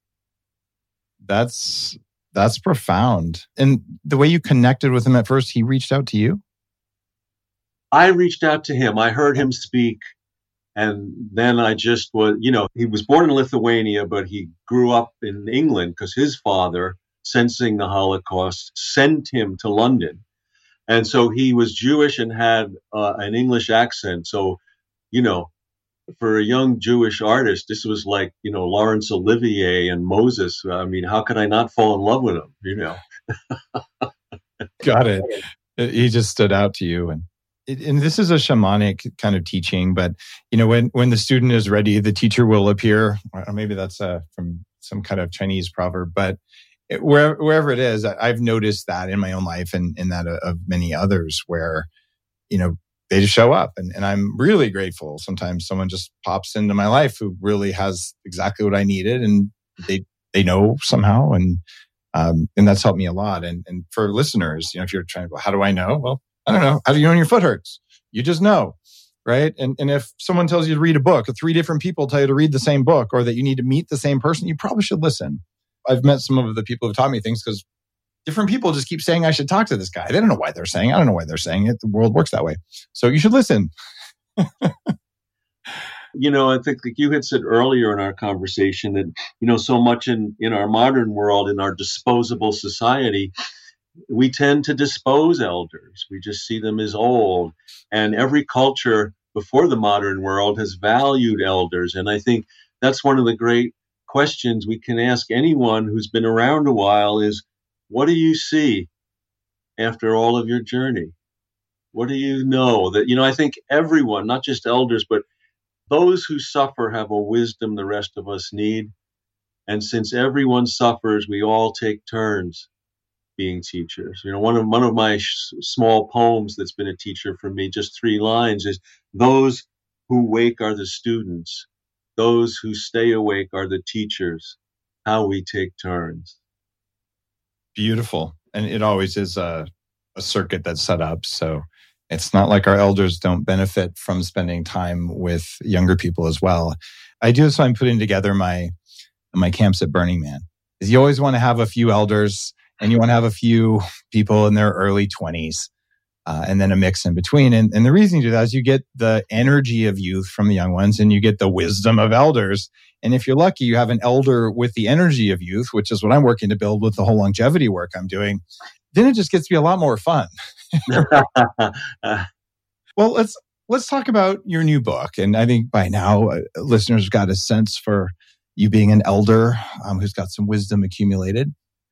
Speaker 2: That's that's profound. And the way you connected with him at first, he reached out to you?
Speaker 3: I reached out to him. I heard him speak. And then I just was, you know, he was born in Lithuania, but he grew up in England because his father, sensing the Holocaust, sent him to London. And so he was Jewish and had uh, an English accent. So, you know, for a young Jewish artist, this was like, you know, Laurence Olivier and Moses. I mean, how could I not fall in love with him, you know?
Speaker 2: Got it. He just stood out to you. And and this is a shamanic kind of teaching, but, you know, when, when the student is ready, the teacher will appear. Or maybe that's uh, from some kind of Chinese proverb, but it, wherever, wherever it is, I've noticed that in my own life and in that of many others where, you know, they just show up. And, and I'm really grateful. Sometimes someone just pops into my life who really has exactly what I needed and they, they know somehow. And, um, and that's helped me a lot. And, and for listeners, you know, if you're trying to go, how do I know? Well, I don't know. How do you know when your foot hurts? You just know, right? And and if someone tells you to read a book, or three different people tell you to read the same book, or that you need to meet the same person, you probably should listen. I've met some of the people who've taught me things because different people just keep saying I should talk to this guy. They don't know why they're saying it. I don't know why they're saying it. The world works that way. So you should listen.
Speaker 3: You know, I think like you had said earlier in our conversation that, you know, so much in, in our modern world, in our disposable society, we tend to dispose elders. We just see them as old. And every culture before the modern world has valued elders. And I think that's one of the great questions we can ask anyone who's been around a while is, what do you see after all of your journey? What do you know? That, you know, I think everyone, not just elders, but those who suffer have a wisdom the rest of us need. And since everyone suffers, we all take turns being teachers. You know, one of one of my sh- small poems that's been a teacher for me, just three lines, is those who wake are the students. Those who stay awake are the teachers. How we take turns.
Speaker 2: Beautiful. And it always is a, a circuit that's set up. So it's not like our elders don't benefit from spending time with younger people as well. I do this when I'm putting together my, my camps at Burning Man. Is you always want to have a few elders and you want to have a few people in their early twenties, uh, and then a mix in between. And, and the reason you do that is you get the energy of youth from the young ones and you get the wisdom of elders. And if you're lucky, you have an elder with the energy of youth, which is what I'm working to build with the whole longevity work I'm doing. Then it just gets to be a lot more fun. Well, let's let's talk about your new book. And I think by now, uh, listeners have got a sense for you being an elder um, who's got some wisdom accumulated.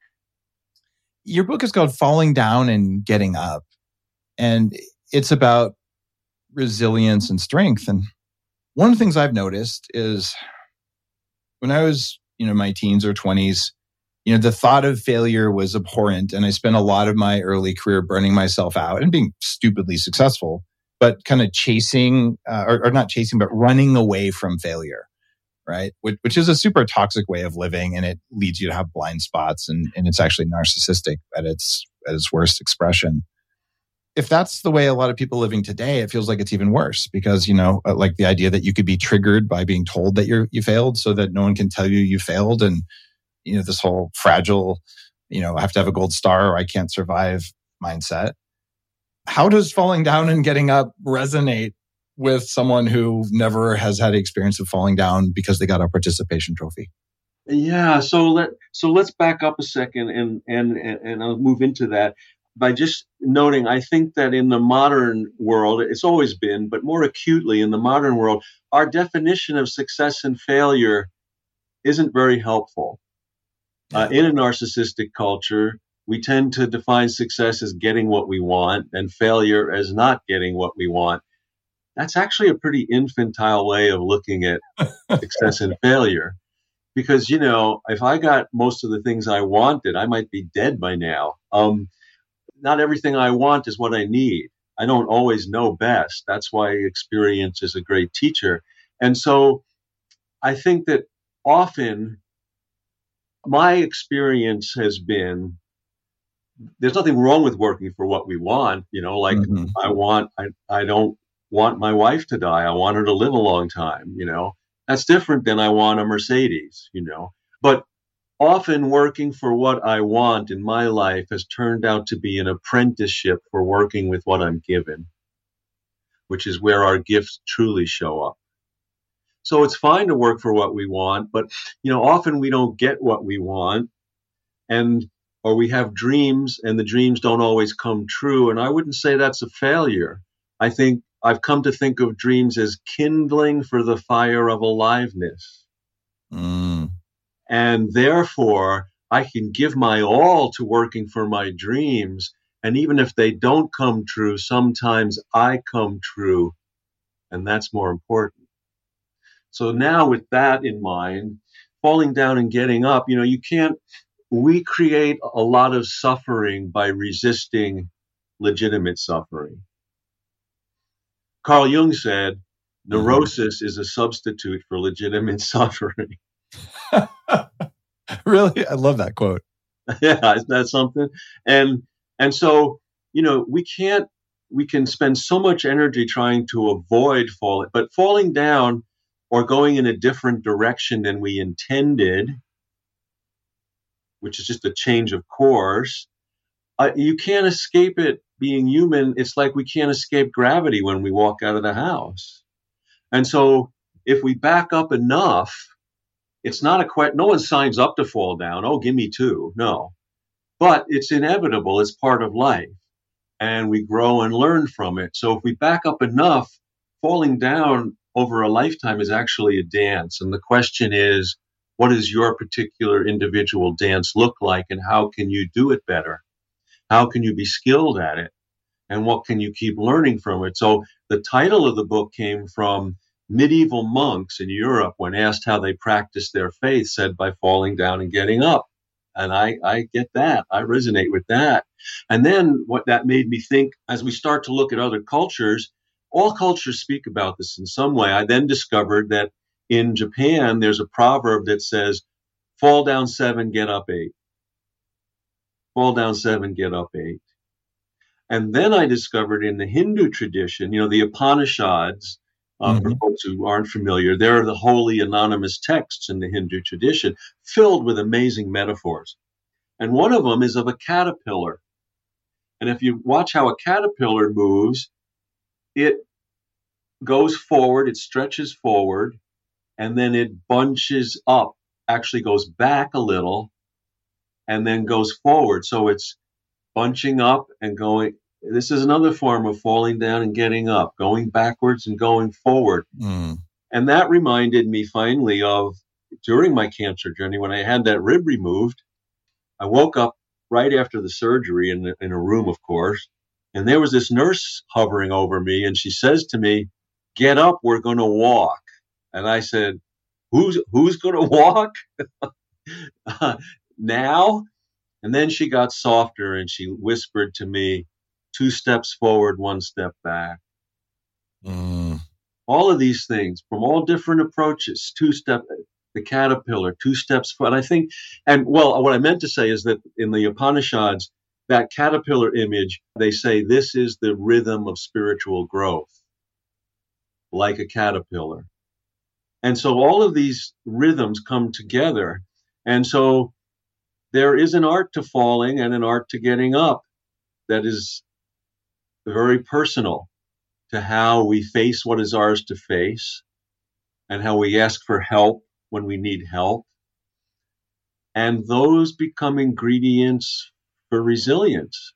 Speaker 2: Your book is called Falling Down and Getting Up. And it's about resilience and strength. And one of the things I've noticed is when I was, you know, my teens or twenties, you know, the thought of failure was abhorrent. And I spent a lot of my early career burning myself out and being stupidly successful, but kind of chasing, uh, or, or not chasing, but running away from failure. Right? Which, which is a super toxic way of living, and it leads you to have blind spots, and, and it's actually narcissistic at its at its worst expression. If that's the way a lot of people living today, it feels like it's even worse because, you know, like the idea that you could be triggered by being told that you're you failed, so that no one can tell you you failed, and you know this whole fragile, you know, I have to have a gold star or I can't survive mindset. How does falling down and getting up resonate with someone who never has had the experience of falling down because they got a participation trophy?
Speaker 3: Yeah, so let so let's back up a second and and and I'll move into that by just noting I think that in the modern world, it's always been, but more acutely in the modern world, our definition of success and failure isn't very helpful. Uh, in a narcissistic culture, we tend to define success as getting what we want and failure as not getting what we want. That's actually a pretty infantile way of looking at success and failure. Because, you know, if I got most of the things I wanted, I might be dead by now. Um, not everything I want is what I need. I don't always know best. That's why experience is a great teacher. And so I think that often my experience has been, there's nothing wrong with working for what we want. You know, like mm-hmm. I want, I, I don't want my wife to die. I want her to live a long time, you know. That's different than I want a Mercedes, you know. But often working for what I want in my life has turned out to be an apprenticeship for working with what I'm given, which is where our gifts truly show up. So it's fine to work for what we want, but, you know, often we don't get what we want, and or we have dreams and the dreams don't always come true. And I wouldn't say that's a failure. I think I've come to think of dreams as kindling for the fire of aliveness.
Speaker 2: Mm.
Speaker 3: And therefore, I can give my all to working for my dreams. And even if they don't come true, sometimes I come true. And that's more important. So now with that in mind, falling down and getting up, you know, you can't, we create a lot of suffering by resisting legitimate suffering. Carl Jung said, neurosis is a substitute for legitimate suffering.
Speaker 2: Really? I love that quote.
Speaker 3: Yeah, isn't that something? And and so, you know, we can't, we can spend so much energy trying to avoid falling, but falling down or going in a different direction than we intended, which is just a change of course, uh, you can't escape it being human. It's like we can't escape gravity when we walk out of the house. And so if we back up enough, it's not a question. No one signs up to fall down. Oh, give me two. No. But it's inevitable. It's part of life. And we grow and learn from it. So if we back up enough, falling down over a lifetime is actually a dance. And the question is, what does your particular individual dance look like, and how can you do it better? How can you be skilled at it? And what can you keep learning from it? So the title of the book came from medieval monks in Europe when asked how they practiced their faith, said by falling down and getting up. And I, I get that. I resonate with that. And then what that made me think, as we start to look at other cultures, all cultures speak about this in some way. I then discovered that in Japan, there's a proverb that says, fall down seven, get up eight. Fall down seven, get up eight. And then I discovered in the Hindu tradition, you know, the Upanishads, uh, mm-hmm. for folks who aren't familiar, they're the holy anonymous texts in the Hindu tradition, filled with amazing metaphors. And one of them is of a caterpillar. And if you watch how a caterpillar moves, it goes forward, it stretches forward, and then it bunches up, actually goes back a little, and then goes forward. So it's bunching up and going. This is another form of falling down and getting up, going backwards and going forward.
Speaker 2: Mm.
Speaker 3: And that reminded me finally of during my cancer journey, when I had that rib removed, I woke up right after the surgery in, the, in a room, of course, and there was this nurse hovering over me, and she says to me, get up, we're going to walk. And I said, who's who's going to walk uh, now? And then she got softer and she whispered to me, two steps forward, one step back.
Speaker 2: Mm.
Speaker 3: All of these things from all different approaches, two step, the caterpillar, two steps forward. I think, and well, what I meant to say is that in the Upanishads, that caterpillar image, they say this is the rhythm of spiritual growth, like a caterpillar. And so all of these rhythms come together. And so there is an art to falling and an art to getting up that is very personal to how we face what is ours to face and how we ask for help when we need help. And those become ingredients for resilience.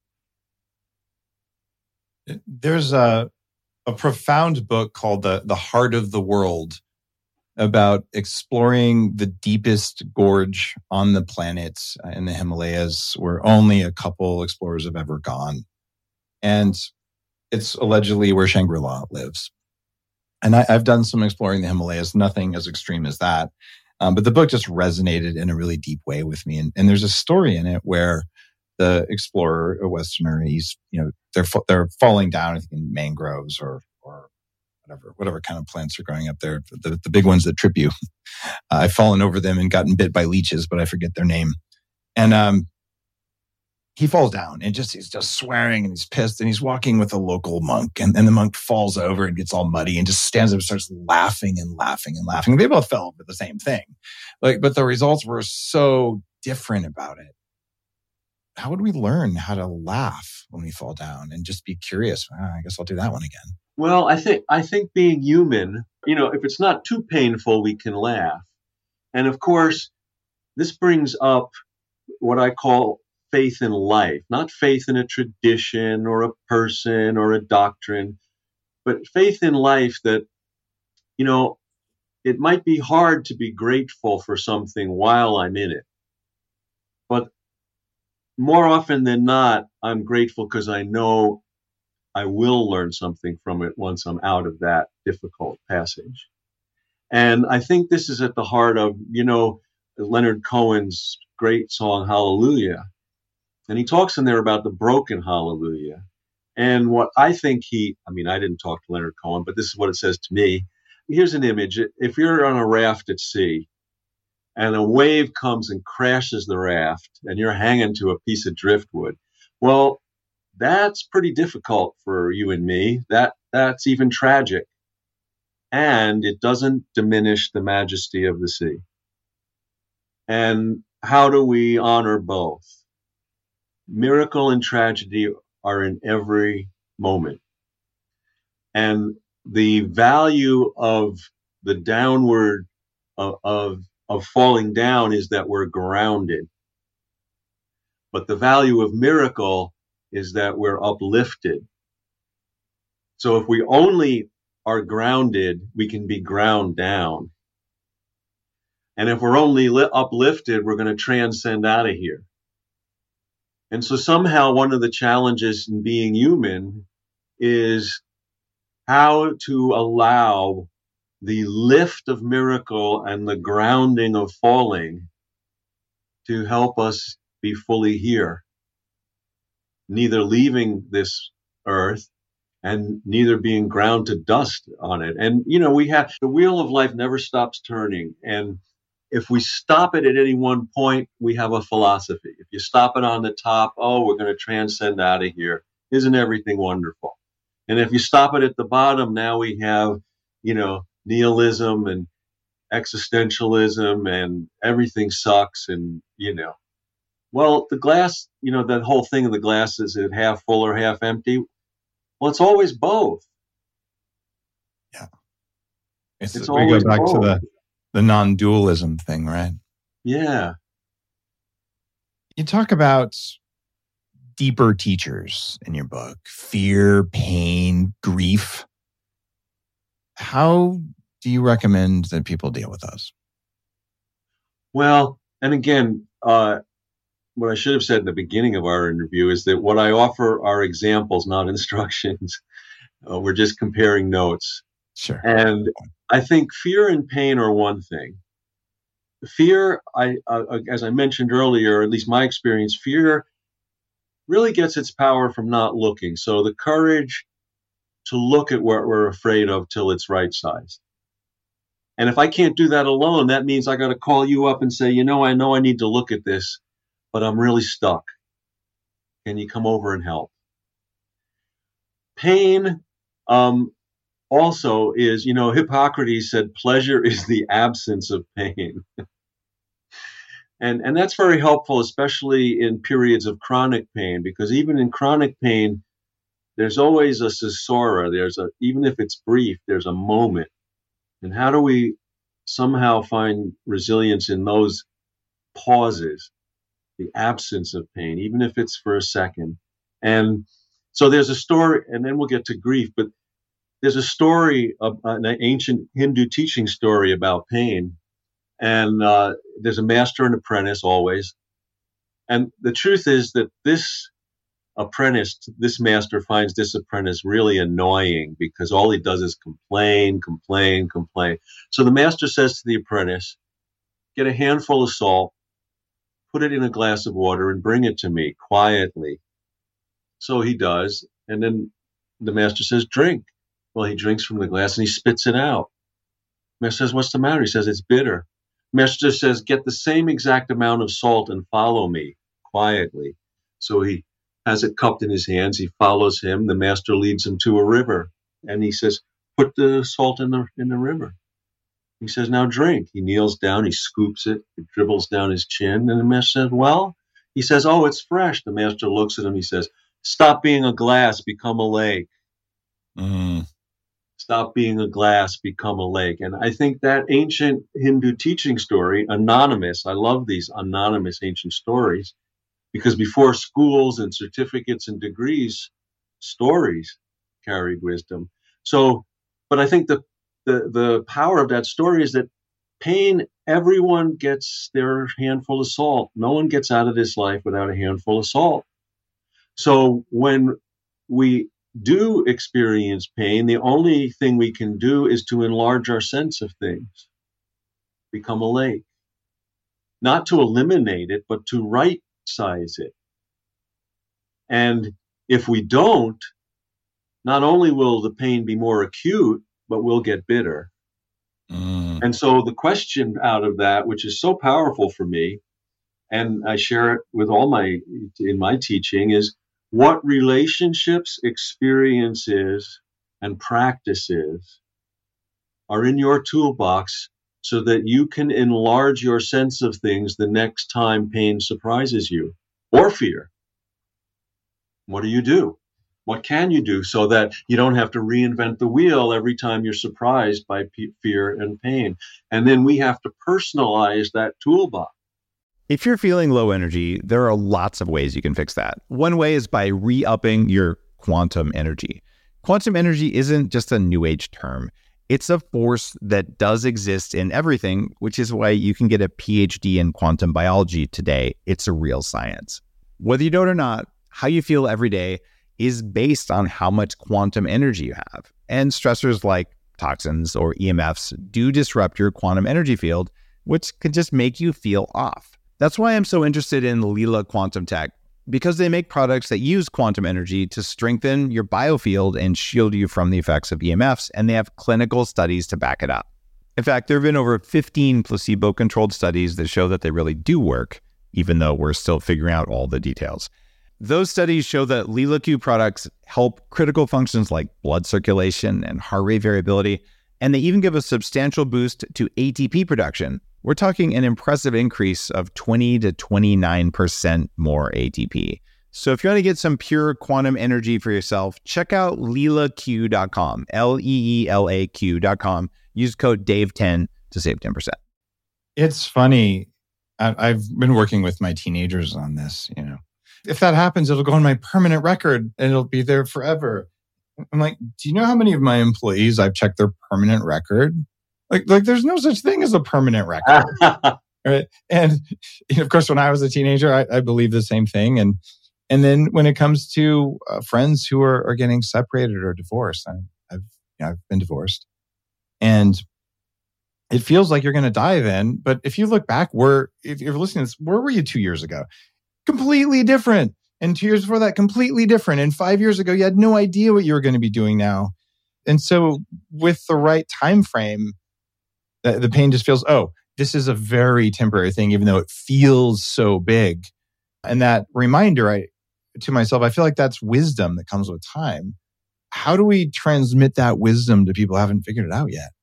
Speaker 2: There's a, a profound book called The, The Heart of the World about exploring the deepest gorge on the planet in the Himalayas, where only a couple explorers have ever gone. And it's allegedly where Shangri-La lives. And I, I've done some exploring in the Himalayas, nothing as extreme as that. Um, but the book just resonated in a really deep way with me. And, and there's a story in it where the explorer, a Westerner, he's, you know, they're they're falling down in mangroves or or whatever whatever kind of plants are growing up there, the, the big ones that trip you. Uh, I've fallen over them and gotten bit by leeches, but I forget their name. And um, he falls down and just he's just swearing and he's pissed and he's walking with a local monk and, and the monk falls over and gets all muddy and just stands up and starts laughing and laughing and laughing. They both fell over the same thing. Like, but the results were so different about it. How would we learn how to laugh when we fall down and just be curious? Oh, I guess I'll do that one again.
Speaker 3: Well, I think I think being human, you know, if it's not too painful, we can laugh. And of course, this brings up what I call faith in life, not faith in a tradition or a person or a doctrine, but faith in life that, you know, it might be hard to be grateful for something while I'm in it. But more often than not, I'm grateful because I know I will learn something from it once I'm out of that difficult passage. And I think this is at the heart of, you know, Leonard Cohen's great song, Hallelujah. And he talks in there about the broken hallelujah. And what I think he, I mean, I didn't talk to Leonard Cohen, but this is what it says to me. Here's an image. If you're on a raft at sea and a wave comes and crashes the raft and you're hanging to a piece of driftwood, well, that's pretty difficult for you and me. That that's even tragic. And it doesn't diminish the majesty of the sea. And how do we honor both? Miracle and tragedy are in every moment. And the value of the downward of, of, of falling down is that we're grounded. But the value of miracle is that we're uplifted. So if we only are grounded, we can be ground down. And if we're only li- uplifted, we're going to transcend out of here. And so somehow one of the challenges in being human is how to allow the lift of miracle and the grounding of falling to help us be fully here, neither leaving this earth and neither being ground to dust on it. And, you know, we have the wheel of life never stops turning. And if we stop it at any one point, we have a philosophy. If you stop it on the top, oh, we're going to transcend out of here. Isn't everything wonderful? And if you stop it at the bottom, now we have, you know, nihilism and existentialism and everything sucks. And, you know, well, the glass, you know, that whole thing of the glass, is it half full or half empty? Well, it's always both.
Speaker 2: Yeah. It's,
Speaker 3: it's
Speaker 2: we
Speaker 3: always
Speaker 2: go back
Speaker 3: both.
Speaker 2: to the the non-dualism thing, right?
Speaker 3: Yeah.
Speaker 2: You talk about deeper teachers in your book, fear, pain, grief. How do you recommend that people deal with those?
Speaker 3: Well, and again, uh, what I should have said in the beginning of our interview is that what I offer are examples, not instructions. Uh, we're just comparing notes.
Speaker 2: Sure.
Speaker 3: And I think fear and pain are one thing. Fear, I, uh, as I mentioned earlier, at least my experience, fear really gets its power from not looking. So the courage to look at what we're afraid of till it's right sized. And if I can't do that alone, that means I got to call you up and say, you know, I know I need to look at this, but I'm really stuck. Can you come over and help? Pain, um, also is, you know, Hippocrates said pleasure is the absence of pain. and and that's very helpful, especially in periods of chronic pain, because even in chronic pain, there's always a caesura. There's a, even if it's brief, there's a moment. And how do we somehow find resilience in those pauses, the absence of pain, even if it's for a second? And so there's a story, and then we'll get to grief, but there's a story, of an ancient Hindu teaching story about pain. And uh, there's a master and apprentice always. And the truth is that this apprentice, this master finds this apprentice really annoying because all he does is complain, complain, complain. So the master says to the apprentice, get a handful of salt, put it in a glass of water and bring it to me quietly. So he does. And then the master says, drink. Well, he drinks from the glass and he spits it out. Master says, what's the matter? He says, it's bitter. Master says, get the same exact amount of salt and follow me quietly. So he has it cupped in his hands. He follows him. The master leads him to a river. And he says, put the salt in the in the river. He says, now drink. He kneels down. He scoops it. It dribbles down his chin. And the master says, well, he says, oh, it's fresh. The master looks at him. He says, stop being a glass, become a lake.
Speaker 2: Mm.
Speaker 3: Stop being a glass, become a lake. And I think that ancient Hindu teaching story, anonymous, I love these anonymous ancient stories, because before schools and certificates and degrees, stories carried wisdom. So, but I think the, the, the power of that story is that pain, everyone gets their handful of salt. No one gets out of this life without a handful of salt. So when we do experience pain, the only thing we can do is to enlarge our sense of things, become a lake. Not to eliminate it, but to right size it. And if we don't, not only will the pain be more acute, but we'll get bitter. Mm. And so the question out of that, which is so powerful for me, and I share it with all my, in my teaching, is what relationships, experiences, and practices are in your toolbox so that you can enlarge your sense of things the next time pain surprises you, or fear. What do you do? What can you do so that you don't have to reinvent the wheel every time you're surprised by p- fear and pain? And then we have to personalize that toolbox.
Speaker 1: If you're feeling low energy, there are lots of ways you can fix that. One way is by re-upping your quantum energy. Quantum energy isn't just a new age term. It's a force that does exist in everything, which is why you can get a P H D in quantum biology today. It's a real science. Whether you know it or not, how you feel every day is based on how much quantum energy you have. And stressors like toxins or E M Fs do disrupt your quantum energy field, which can just make you feel off. That's why I'm so interested in Lila Quantum Tech, because they make products that use quantum energy to strengthen your biofield and shield you from the effects of E M Fs, and they have clinical studies to back it up. In fact, there have been over fifteen placebo-controlled studies that show that they really do work, even though we're still figuring out all the details. Those studies show that LilaQ products help critical functions like blood circulation and heart rate variability, and they even give a substantial boost to A T P production. We're talking an impressive increase of twenty to twenty-nine percent more A T P. So if you want to get some pure quantum energy for yourself, check out Lila Q dot com, L E E L A Q dot com. Use code Dave ten to save ten percent.
Speaker 2: It's funny. I, I've been working with my teenagers on this, you know. If that happens, it'll go on my permanent record and it'll be there forever. I'm like, do you know how many of my employees I've checked their permanent record? Like, like there's no such thing as a permanent record. Right? And, and of course, when I was a teenager, I, I believed the same thing. And and then when it comes to uh, friends who are, are getting separated or divorced, I, I've you know, I've been divorced, and it feels like you're going to die then. But if you look back, where if you're listening to this, where were you two years ago? Completely different. And two years before that, completely different. And five years ago, you had no idea what you were going to be doing now. And so with the right time frame, the, the pain just feels, oh, this is a very temporary thing, even though it feels so big. And that reminder I to myself, I feel like that's wisdom that comes with time. How do we transmit that wisdom to people who haven't figured it out yet?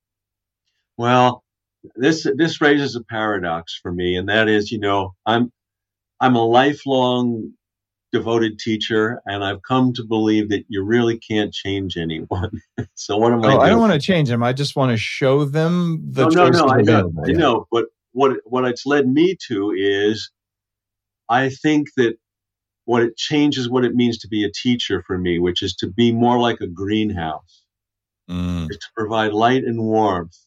Speaker 3: Well, this this raises a paradox for me, and that is, you know, I'm I'm a lifelong devoted teacher, and I've come to believe that you really can't change anyone. So what am I
Speaker 2: oh,
Speaker 3: doing?
Speaker 2: I don't want to change them. I just want to show them the
Speaker 3: no,
Speaker 2: choices
Speaker 3: no, no, I
Speaker 2: available.
Speaker 3: know, I know. But what what it's led me to is, I think that what it changes what it means to be a teacher for me, which is to be more like a greenhouse,
Speaker 2: mm.
Speaker 3: is to provide light and warmth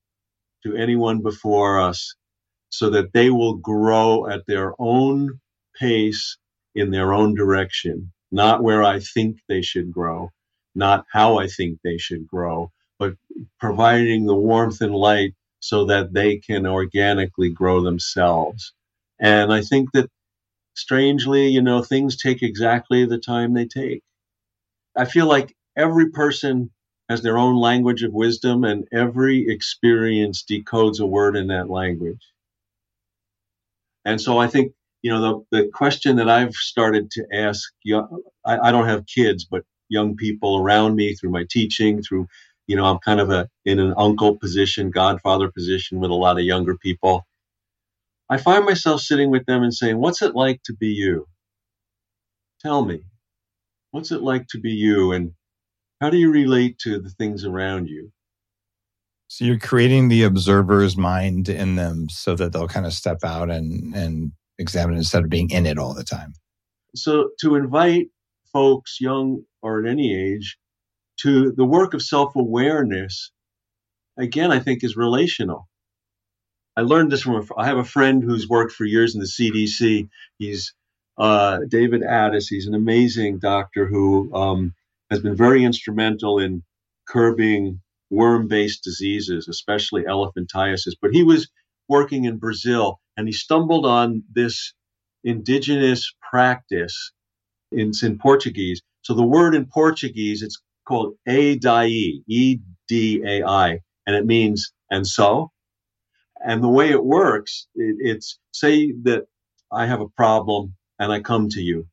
Speaker 3: to anyone before us, so that they will grow at their own pace in their own direction, not where I think they should grow, not how I think they should grow, but providing the warmth and light so that they can organically grow themselves. And I think that, strangely, you know, things take exactly the time they take. I feel like every person has their own language of wisdom, and every experience decodes a word in that language. And so I think you know, the, the question that I've started to ask, young, I, I don't have kids, but young people around me through my teaching, through, you know, I'm kind of a in an uncle position, godfather position with a lot of younger people. I find myself sitting with them and saying, what's it like to be you? Tell me, what's it like to be you? And how do you relate to the things around you?
Speaker 2: So you're creating the observer's mind in them so that they'll kind of step out and, and examine instead of being in it all the time.
Speaker 3: So to invite folks, young or at any age, to the work of self-awareness, again, I think is relational. I learned this from, a, I have a friend who's worked for years in the C D C. He's uh, David Addis. He's an amazing doctor who um, has been very instrumental in curbing worm-based diseases, especially elephantiasis. But he was working in Brazil, and he stumbled on this indigenous practice. It's in Portuguese. So the word in Portuguese, it's called Edai, E D A I, and it means and so. And the way it works, it, it's say that I have a problem and I come to you.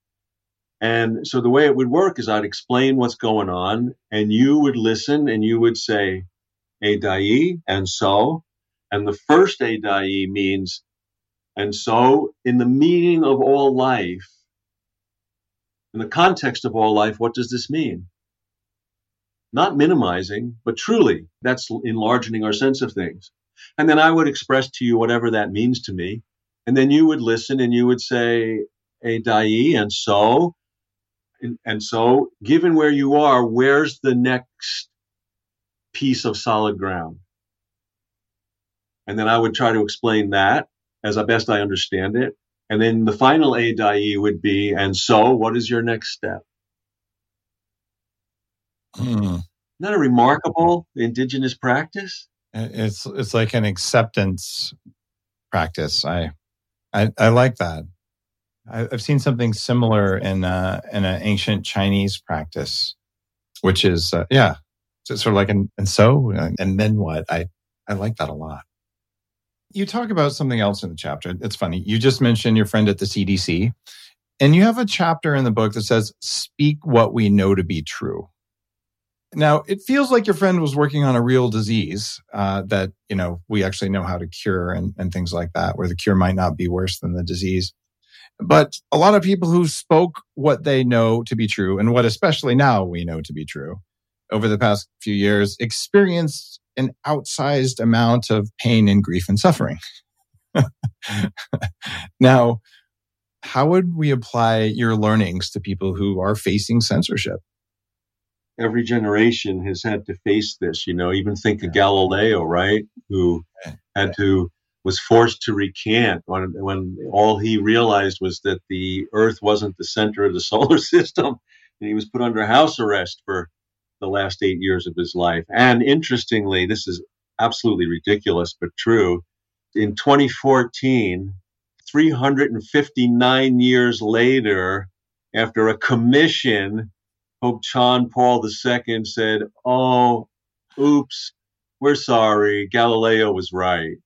Speaker 3: And so the way it would work is I'd explain what's going on and you would listen and you would say, Edai, and so. And the first Edai means, and so in the meaning of all life, in the context of all life, what does this mean? Not minimizing, but truly, that's enlarging our sense of things. And then I would express to you whatever that means to me. And then you would listen and you would say, Edai, and so. And, and so, given where you are, where's the next piece of solid ground? And then I would try to explain that as best I understand it. And then the final Edai would be, and so, what is your next step?
Speaker 2: Hmm.
Speaker 3: Isn't that a remarkable indigenous practice?
Speaker 2: It's it's like an acceptance practice. I I, I like that. I, I've seen something similar in uh, in an ancient Chinese practice, which is uh, yeah, so sort of like an and so and then what? I I like that a lot. You talk about something else in the chapter. It's funny. You just mentioned your friend at the C D C, and you have a chapter in the book that says, "Speak what we know to be true." Now, it feels like your friend was working on a real disease uh, that, you know, we actually know how to cure and, and things like that, where the cure might not be worse than the disease. But a lot of people who spoke what they know to be true, and what especially now we know to be true, over the past few years, experienced an outsized amount of pain and grief and suffering. Now, how would we apply your learnings to people who are facing censorship?
Speaker 3: Every generation has had to face this, you know, even think of Galileo, right? Who had to, was forced to recant when, when all he realized was that the Earth wasn't the center of the solar system. And he was put under house arrest for the last eight years of his life. And interestingly, this is absolutely ridiculous, but true. In twenty fourteen, three hundred fifty-nine years later, after a commission, Pope John Paul the Second said, oh, oops, we're sorry. Galileo was right.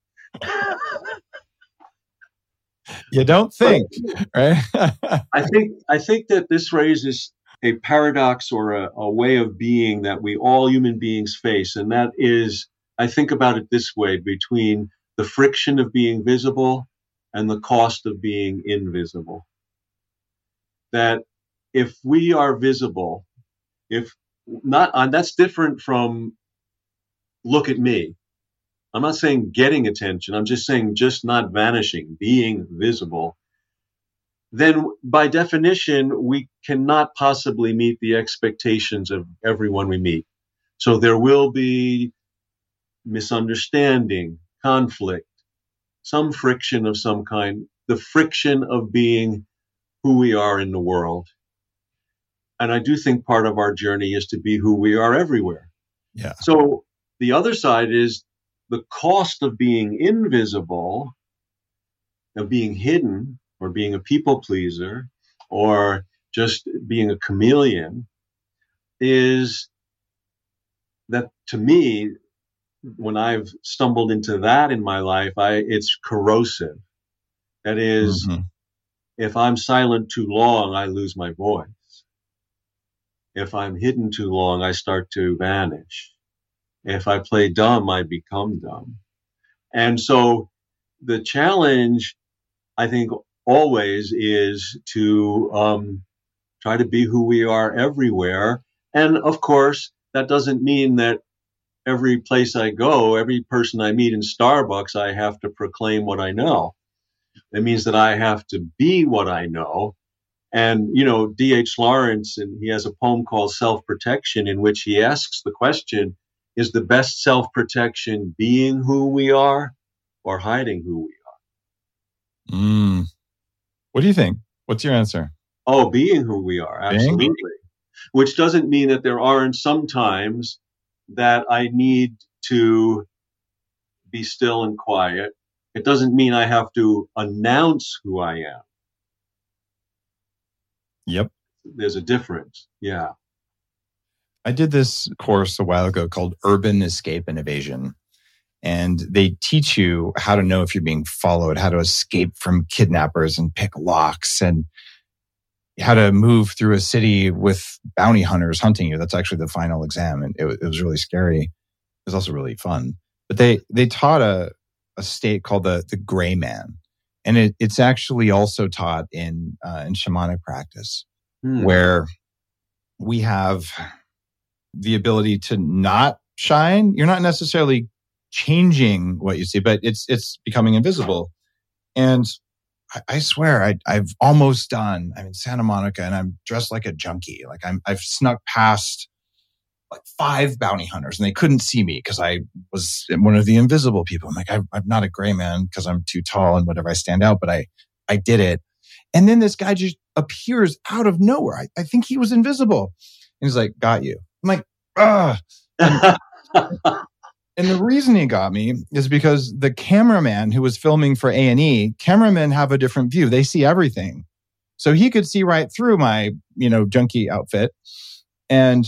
Speaker 2: You don't think, right?
Speaker 3: I think I think that this raises a paradox or a, a way of being that we all human beings face. And that is, I think about it this way, between the friction of being visible and the cost of being invisible. That if we are visible, if not, uh, that's different from look at me. I'm not saying getting attention. I'm just saying just not vanishing, being visible. Then by definition, we cannot possibly meet the expectations of everyone we meet. So there will be misunderstanding, conflict, some friction of some kind, the friction of being who we are in the world. And I do think part of our journey is to be who we are everywhere.
Speaker 2: Yeah.
Speaker 3: So the other side is the cost of being invisible, of being hidden, or being a people pleaser, or just being a chameleon, is that to me, when I've stumbled into that in my life, I, it's corrosive. That is,
Speaker 2: Mm-hmm.
Speaker 3: if I'm silent too long, I lose my voice. If I'm hidden too long, I start to vanish. If I play dumb, I become dumb. And so the challenge, I think, always is to um, try to be who we are everywhere. And of course, that doesn't mean that every place I go, every person I meet in Starbucks, I have to proclaim what I know. It means that I have to be what I know. And, you know, D H Lawrence, and he has a poem called Self-Protection, in which he asks the question, is the best self-protection being who we are or hiding who we are?
Speaker 2: Mm. What do you think? What's your answer?
Speaker 3: Oh, being who we are, absolutely. Being? Which doesn't mean that there aren't some times that I need to be still and quiet. It doesn't mean I have to announce who I am.
Speaker 2: Yep.
Speaker 3: There's a difference. Yeah.
Speaker 2: I did this course a while ago called Urban Escape and Evasion. And they teach you how to know if you're being followed, how to escape from kidnappers and pick locks, and how to move through a city with bounty hunters hunting you. That's actually the final exam. And it, it was really scary. It was also really fun. But they, they taught a, a state called the, the gray man. And it, it's actually also taught in uh, in shamanic practice, hmm. where we have the ability to not shine. You're not necessarily changing what you see, but it's it's becoming invisible. And I, I swear, I, I've almost done. I'm in Santa Monica, and I'm dressed like a junkie. Like I'm, I've snuck past like five bounty hunters, and they couldn't see me because I was one of the invisible people. I'm like, I'm, I'm not a gray man because I'm too tall and whatever. I stand out, but I, I did it. And then this guy just appears out of nowhere. I, I think he was invisible. And he's like, got you. I'm like, ah. And, and the reason he got me is because the cameraman who was filming for A and E, cameramen have a different view. They see everything. So he could see right through my, you know, junkie outfit. And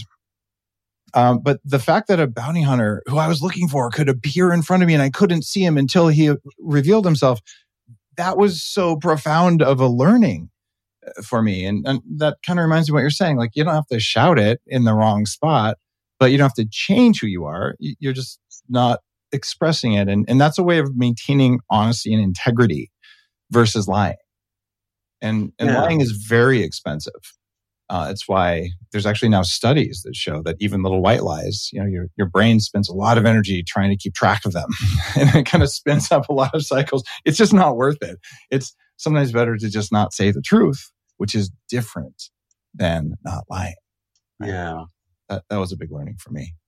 Speaker 2: Um, but the fact that a bounty hunter who I was looking for could appear in front of me and I couldn't see him until he revealed himself, that was so profound of a learning for me. And, and that kind of reminds me of what you're saying. Like, you don't have to shout it in the wrong spot, but you don't have to change who you are. You're just not expressing it. And, and that's a way of maintaining honesty and integrity versus lying. And, and yeah. lying is very expensive. Uh, it's why there's actually now studies that show that even little white lies, you know, your your brain spends a lot of energy trying to keep track of them, and it kind of spins up a lot of cycles. It's just not worth it. It's sometimes better to just not say the truth, which is different than not lying.
Speaker 3: Right? Yeah,
Speaker 2: that that was a big learning for me.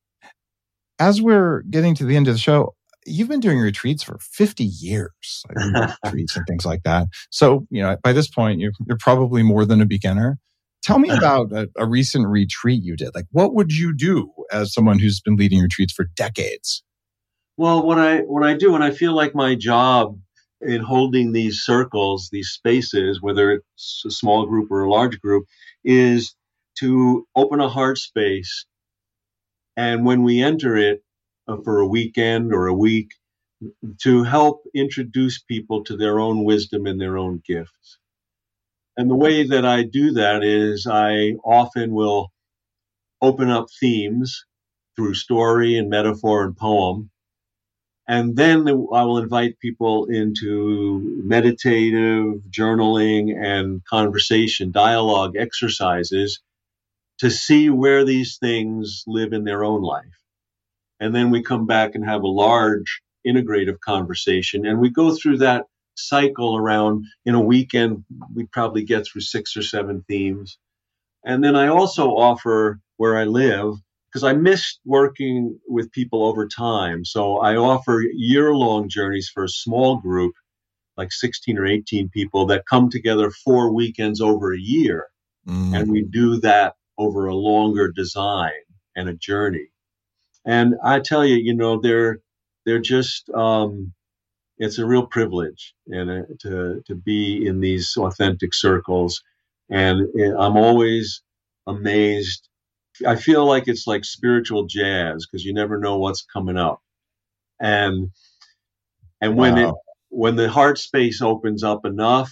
Speaker 2: As we're getting to the end of the show, you've been doing retreats for fifty years, like retreats and things like that. So, you know, by this point, you're you're probably more than a beginner. Tell me about a, a recent retreat you did. Like, what would you do as someone who's been leading retreats for decades?
Speaker 3: Well, what I what I do, and I feel like my job in holding these circles, these spaces, whether it's a small group or a large group, is to open a heart space. And when we enter it uh, for a weekend or a week, to help introduce people to their own wisdom and their own gifts. And the way that I do that is I often will open up themes through story and metaphor and poem. And then I will invite people into meditative journaling and conversation, dialogue exercises to see where these things live in their own life. And then we come back and have a large integrative conversation. And we go through that cycle around, in a weekend, we probably get through six or seven themes. And then I also offer where I live, because I missed working with people over time. So I offer year-long journeys for a small group, like sixteen or eighteen people that come together four weekends over a year. Mm. And we do that over a longer design and a journey. And I tell you, you know, they're, they're just, um, it's a real privilege and uh, to to be in these authentic circles, and I'm always amazed. I feel like it's like spiritual jazz because you never know what's coming up, and and when wow. it when the heart space opens up enough,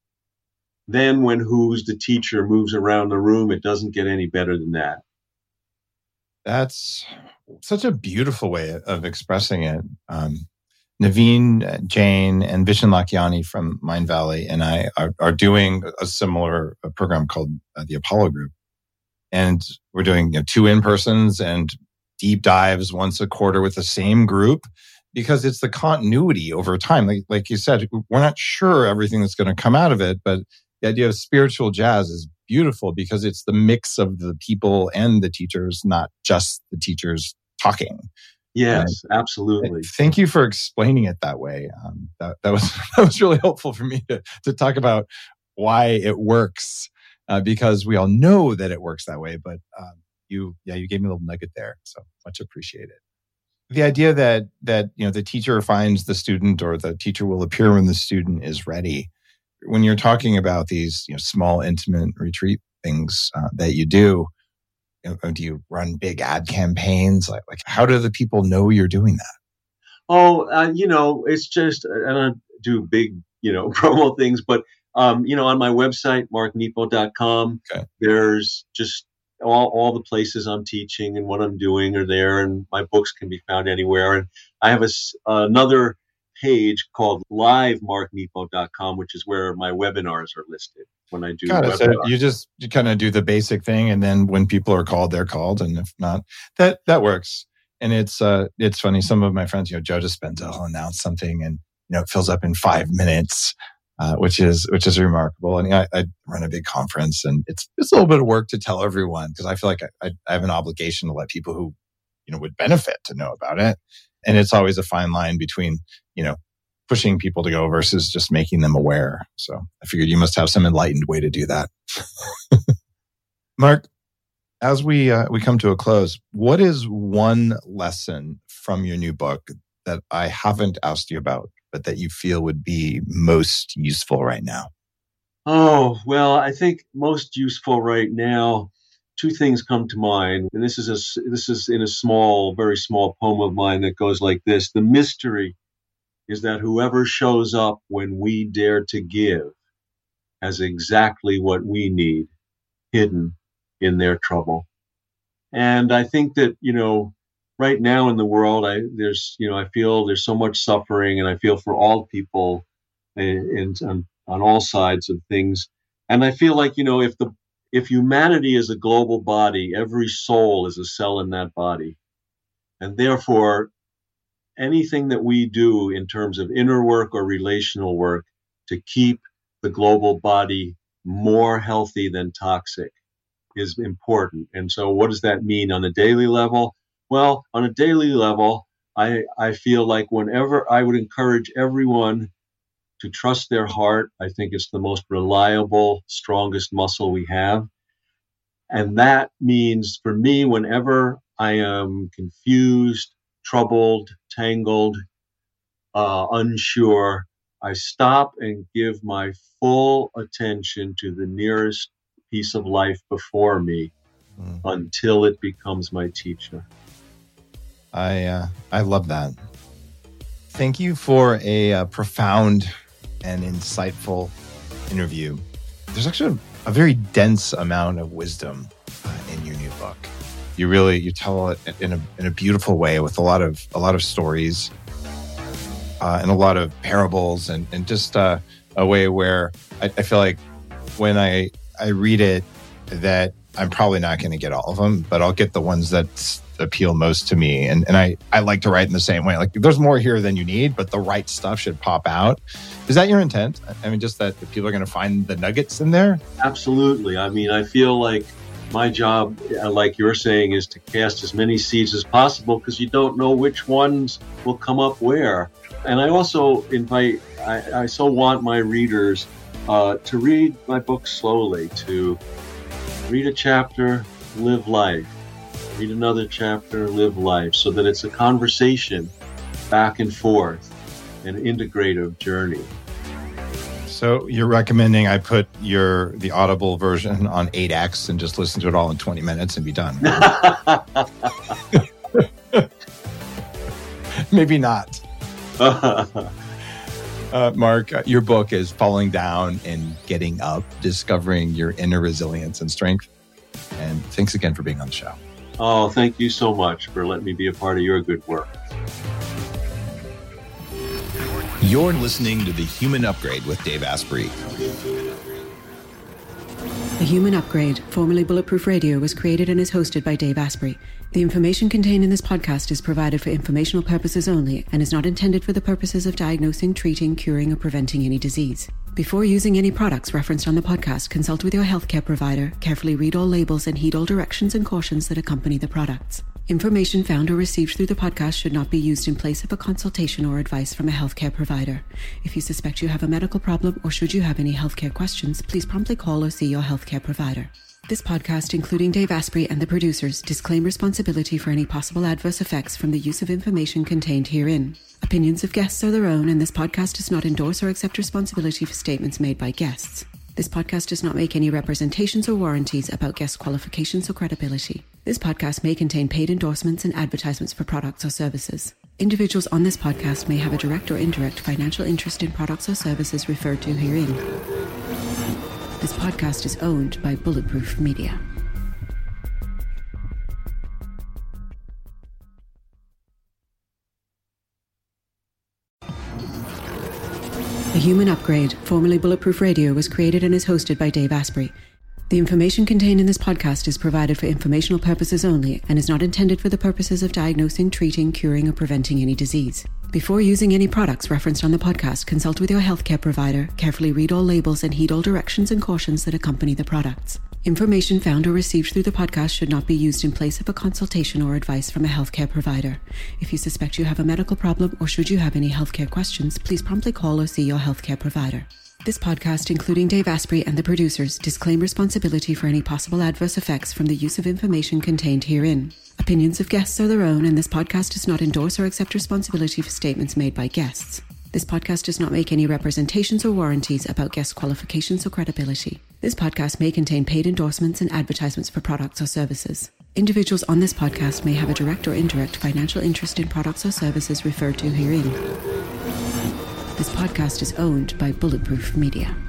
Speaker 3: then when who's the teacher moves around the room, it doesn't get any better than that.
Speaker 2: That's such a beautiful way of expressing it. Um, Naveen Jain and Vishen Lakhiani from Mindvalley and I are, are doing a similar program called uh, the Apollo Group. And we're doing you know, two in-persons and deep dives once a quarter with the same group because it's the continuity over time. Like, like you said, we're not sure everything that's going to come out of it, but the idea of spiritual jazz is beautiful because it's the mix of the people and the teachers, not just the teachers talking.
Speaker 3: Yes, and absolutely.
Speaker 2: Thank you for explaining it that way. Um, that, that was that was really helpful for me to, to talk about why it works, uh, because we all know that it works that way. But um, you, yeah, you gave me a little nugget there, so much appreciated. The idea that that you know the teacher finds the student, or the teacher will appear when the student is ready. When you're talking about these you know, small, intimate retreat things uh, that you do. Do you run big ad campaigns? Like, like how do the people know you're doing that?
Speaker 3: Oh, uh, you know, it's just, I don't do big, you know, promo things, but, um, you know, on my website, mark nepo dot com, okay. There's just all, all the places I'm teaching and what I'm doing are there, and my books can be found anywhere. And I have a, uh, another page called live mark nepo dot com, which is where my webinars are listed. When I do,
Speaker 2: got it. So you just you kind of do the basic thing, and then when people are called, they're called, and if not, that that works. And it's uh it's funny. Some of my friends, you know, Joe Dispenza will announce something, and you know, it fills up in five minutes, uh, which is which is remarkable. And I, I run a big conference, and it's it's a little bit of work to tell everyone because I feel like I, I have an obligation to let people who you know would benefit to know about it. And it's always a fine line between you know. pushing people to go versus just making them aware. So I figured you must have some enlightened way to do that. Mark, as we uh, we come to a close, what is one lesson from your new book that I haven't asked you about, but that you feel would be most useful right now?
Speaker 3: Oh, well, I think most useful right now, two things come to mind. And this is a, this is in a small, very small poem of mine that goes like this. The mystery is that whoever shows up when we dare to give has exactly what we need hidden in their trouble. And I think that, you know, right now in the world, I, there's, you know, I feel there's so much suffering, and I feel for all people and, and on all sides of things. And I feel like, you know, if the, if humanity is a global body, every soul is a cell in that body. And therefore, anything that we do in terms of inner work or relational work to keep the global body more healthy than toxic is important. And so what does that mean on a daily level? Well, on a daily level, I, I feel like whenever I would encourage everyone to trust their heart, I think it's the most reliable, strongest muscle we have. And that means for me, whenever I am confused, troubled, tangled, uh, unsure, I stop and give my full attention to the nearest piece of life before me mm. until it becomes my teacher.
Speaker 2: I uh, I love that. Thank you for a uh, profound and insightful interview. There's actually a, a very dense amount of wisdom uh, in your new book. You really you tell it in a in a beautiful way with a lot of a lot of stories uh, and a lot of parables and and just uh, a way where I, I feel like when I I read it that I'm probably not going to get all of them, but I'll get the ones that appeal most to me. And and I I like to write in the same way. Like there's more here than you need, but the right stuff should pop out. Is that your intent? I mean, just that people are going to find the nuggets in there?
Speaker 3: Absolutely. I mean, I feel like my job, like you're saying, is to cast as many seeds as possible because you don't know which ones will come up where. And I also invite, I, I so want my readers uh, to read my book slowly, to read a chapter, live life, read another chapter, live life, so that it's a conversation back and forth, an integrative journey.
Speaker 2: So you're recommending I put your the Audible version on eight X and just listen to it all in twenty minutes and be done? Maybe not. Uh, Mark, uh, your book is Falling Down and Getting Up, Discovering Your Inner Resilience and Strength. And thanks again for being on the show.
Speaker 3: Oh, thank you so much for letting me be a part of your good work.
Speaker 2: You're listening to The Human Upgrade with Dave Asprey.
Speaker 4: The Human Upgrade, formerly Bulletproof Radio, was created and is hosted by Dave Asprey. The information contained in this podcast is provided for informational purposes only and is not intended for the purposes of diagnosing, treating, curing, or preventing any disease. Before using any products referenced on the podcast, consult with your healthcare provider, carefully read all labels, and heed all directions and cautions that accompany the products. Information found or received through the podcast should not be used in place of a consultation or advice from a healthcare provider. If you suspect you have a medical problem or should you have any healthcare questions, please promptly call or see your healthcare provider. This podcast, including Dave Asprey and the producers, disclaim responsibility for any possible adverse effects from the use of information contained herein. Opinions of guests are their own, and this podcast does not endorse or accept responsibility for statements made by guests. This podcast does not make any representations or warranties about guest qualifications or credibility. This podcast may contain paid endorsements and advertisements for products or services. Individuals on this podcast may have a direct or indirect financial interest in products or services referred to herein. This podcast is owned by Bulletproof Media. The Human Upgrade, formerly Bulletproof Radio, was created and is hosted by Dave Asprey. The information contained in this podcast is provided for informational purposes only and is not intended for the purposes of diagnosing, treating, curing, or preventing any disease. Before using any products referenced on the podcast, consult with your healthcare provider, carefully read all labels, and heed all directions and cautions that accompany the products. Information found or received through the podcast should not be used in place of a consultation or advice from a healthcare provider. If you suspect you have a medical problem or should you have any healthcare questions, please promptly call or see your healthcare provider. This podcast, including Dave Asprey and the producers, disclaim responsibility for any possible adverse effects from the use of information contained herein. Opinions of guests are their own, and this podcast does not endorse or accept responsibility for statements made by guests. This podcast does not make any representations or warranties about guest qualifications or credibility. This podcast may contain paid endorsements and advertisements for products or services. Individuals on this podcast may have a direct or indirect financial interest in products or services referred to herein. This podcast is owned by Bulletproof Media.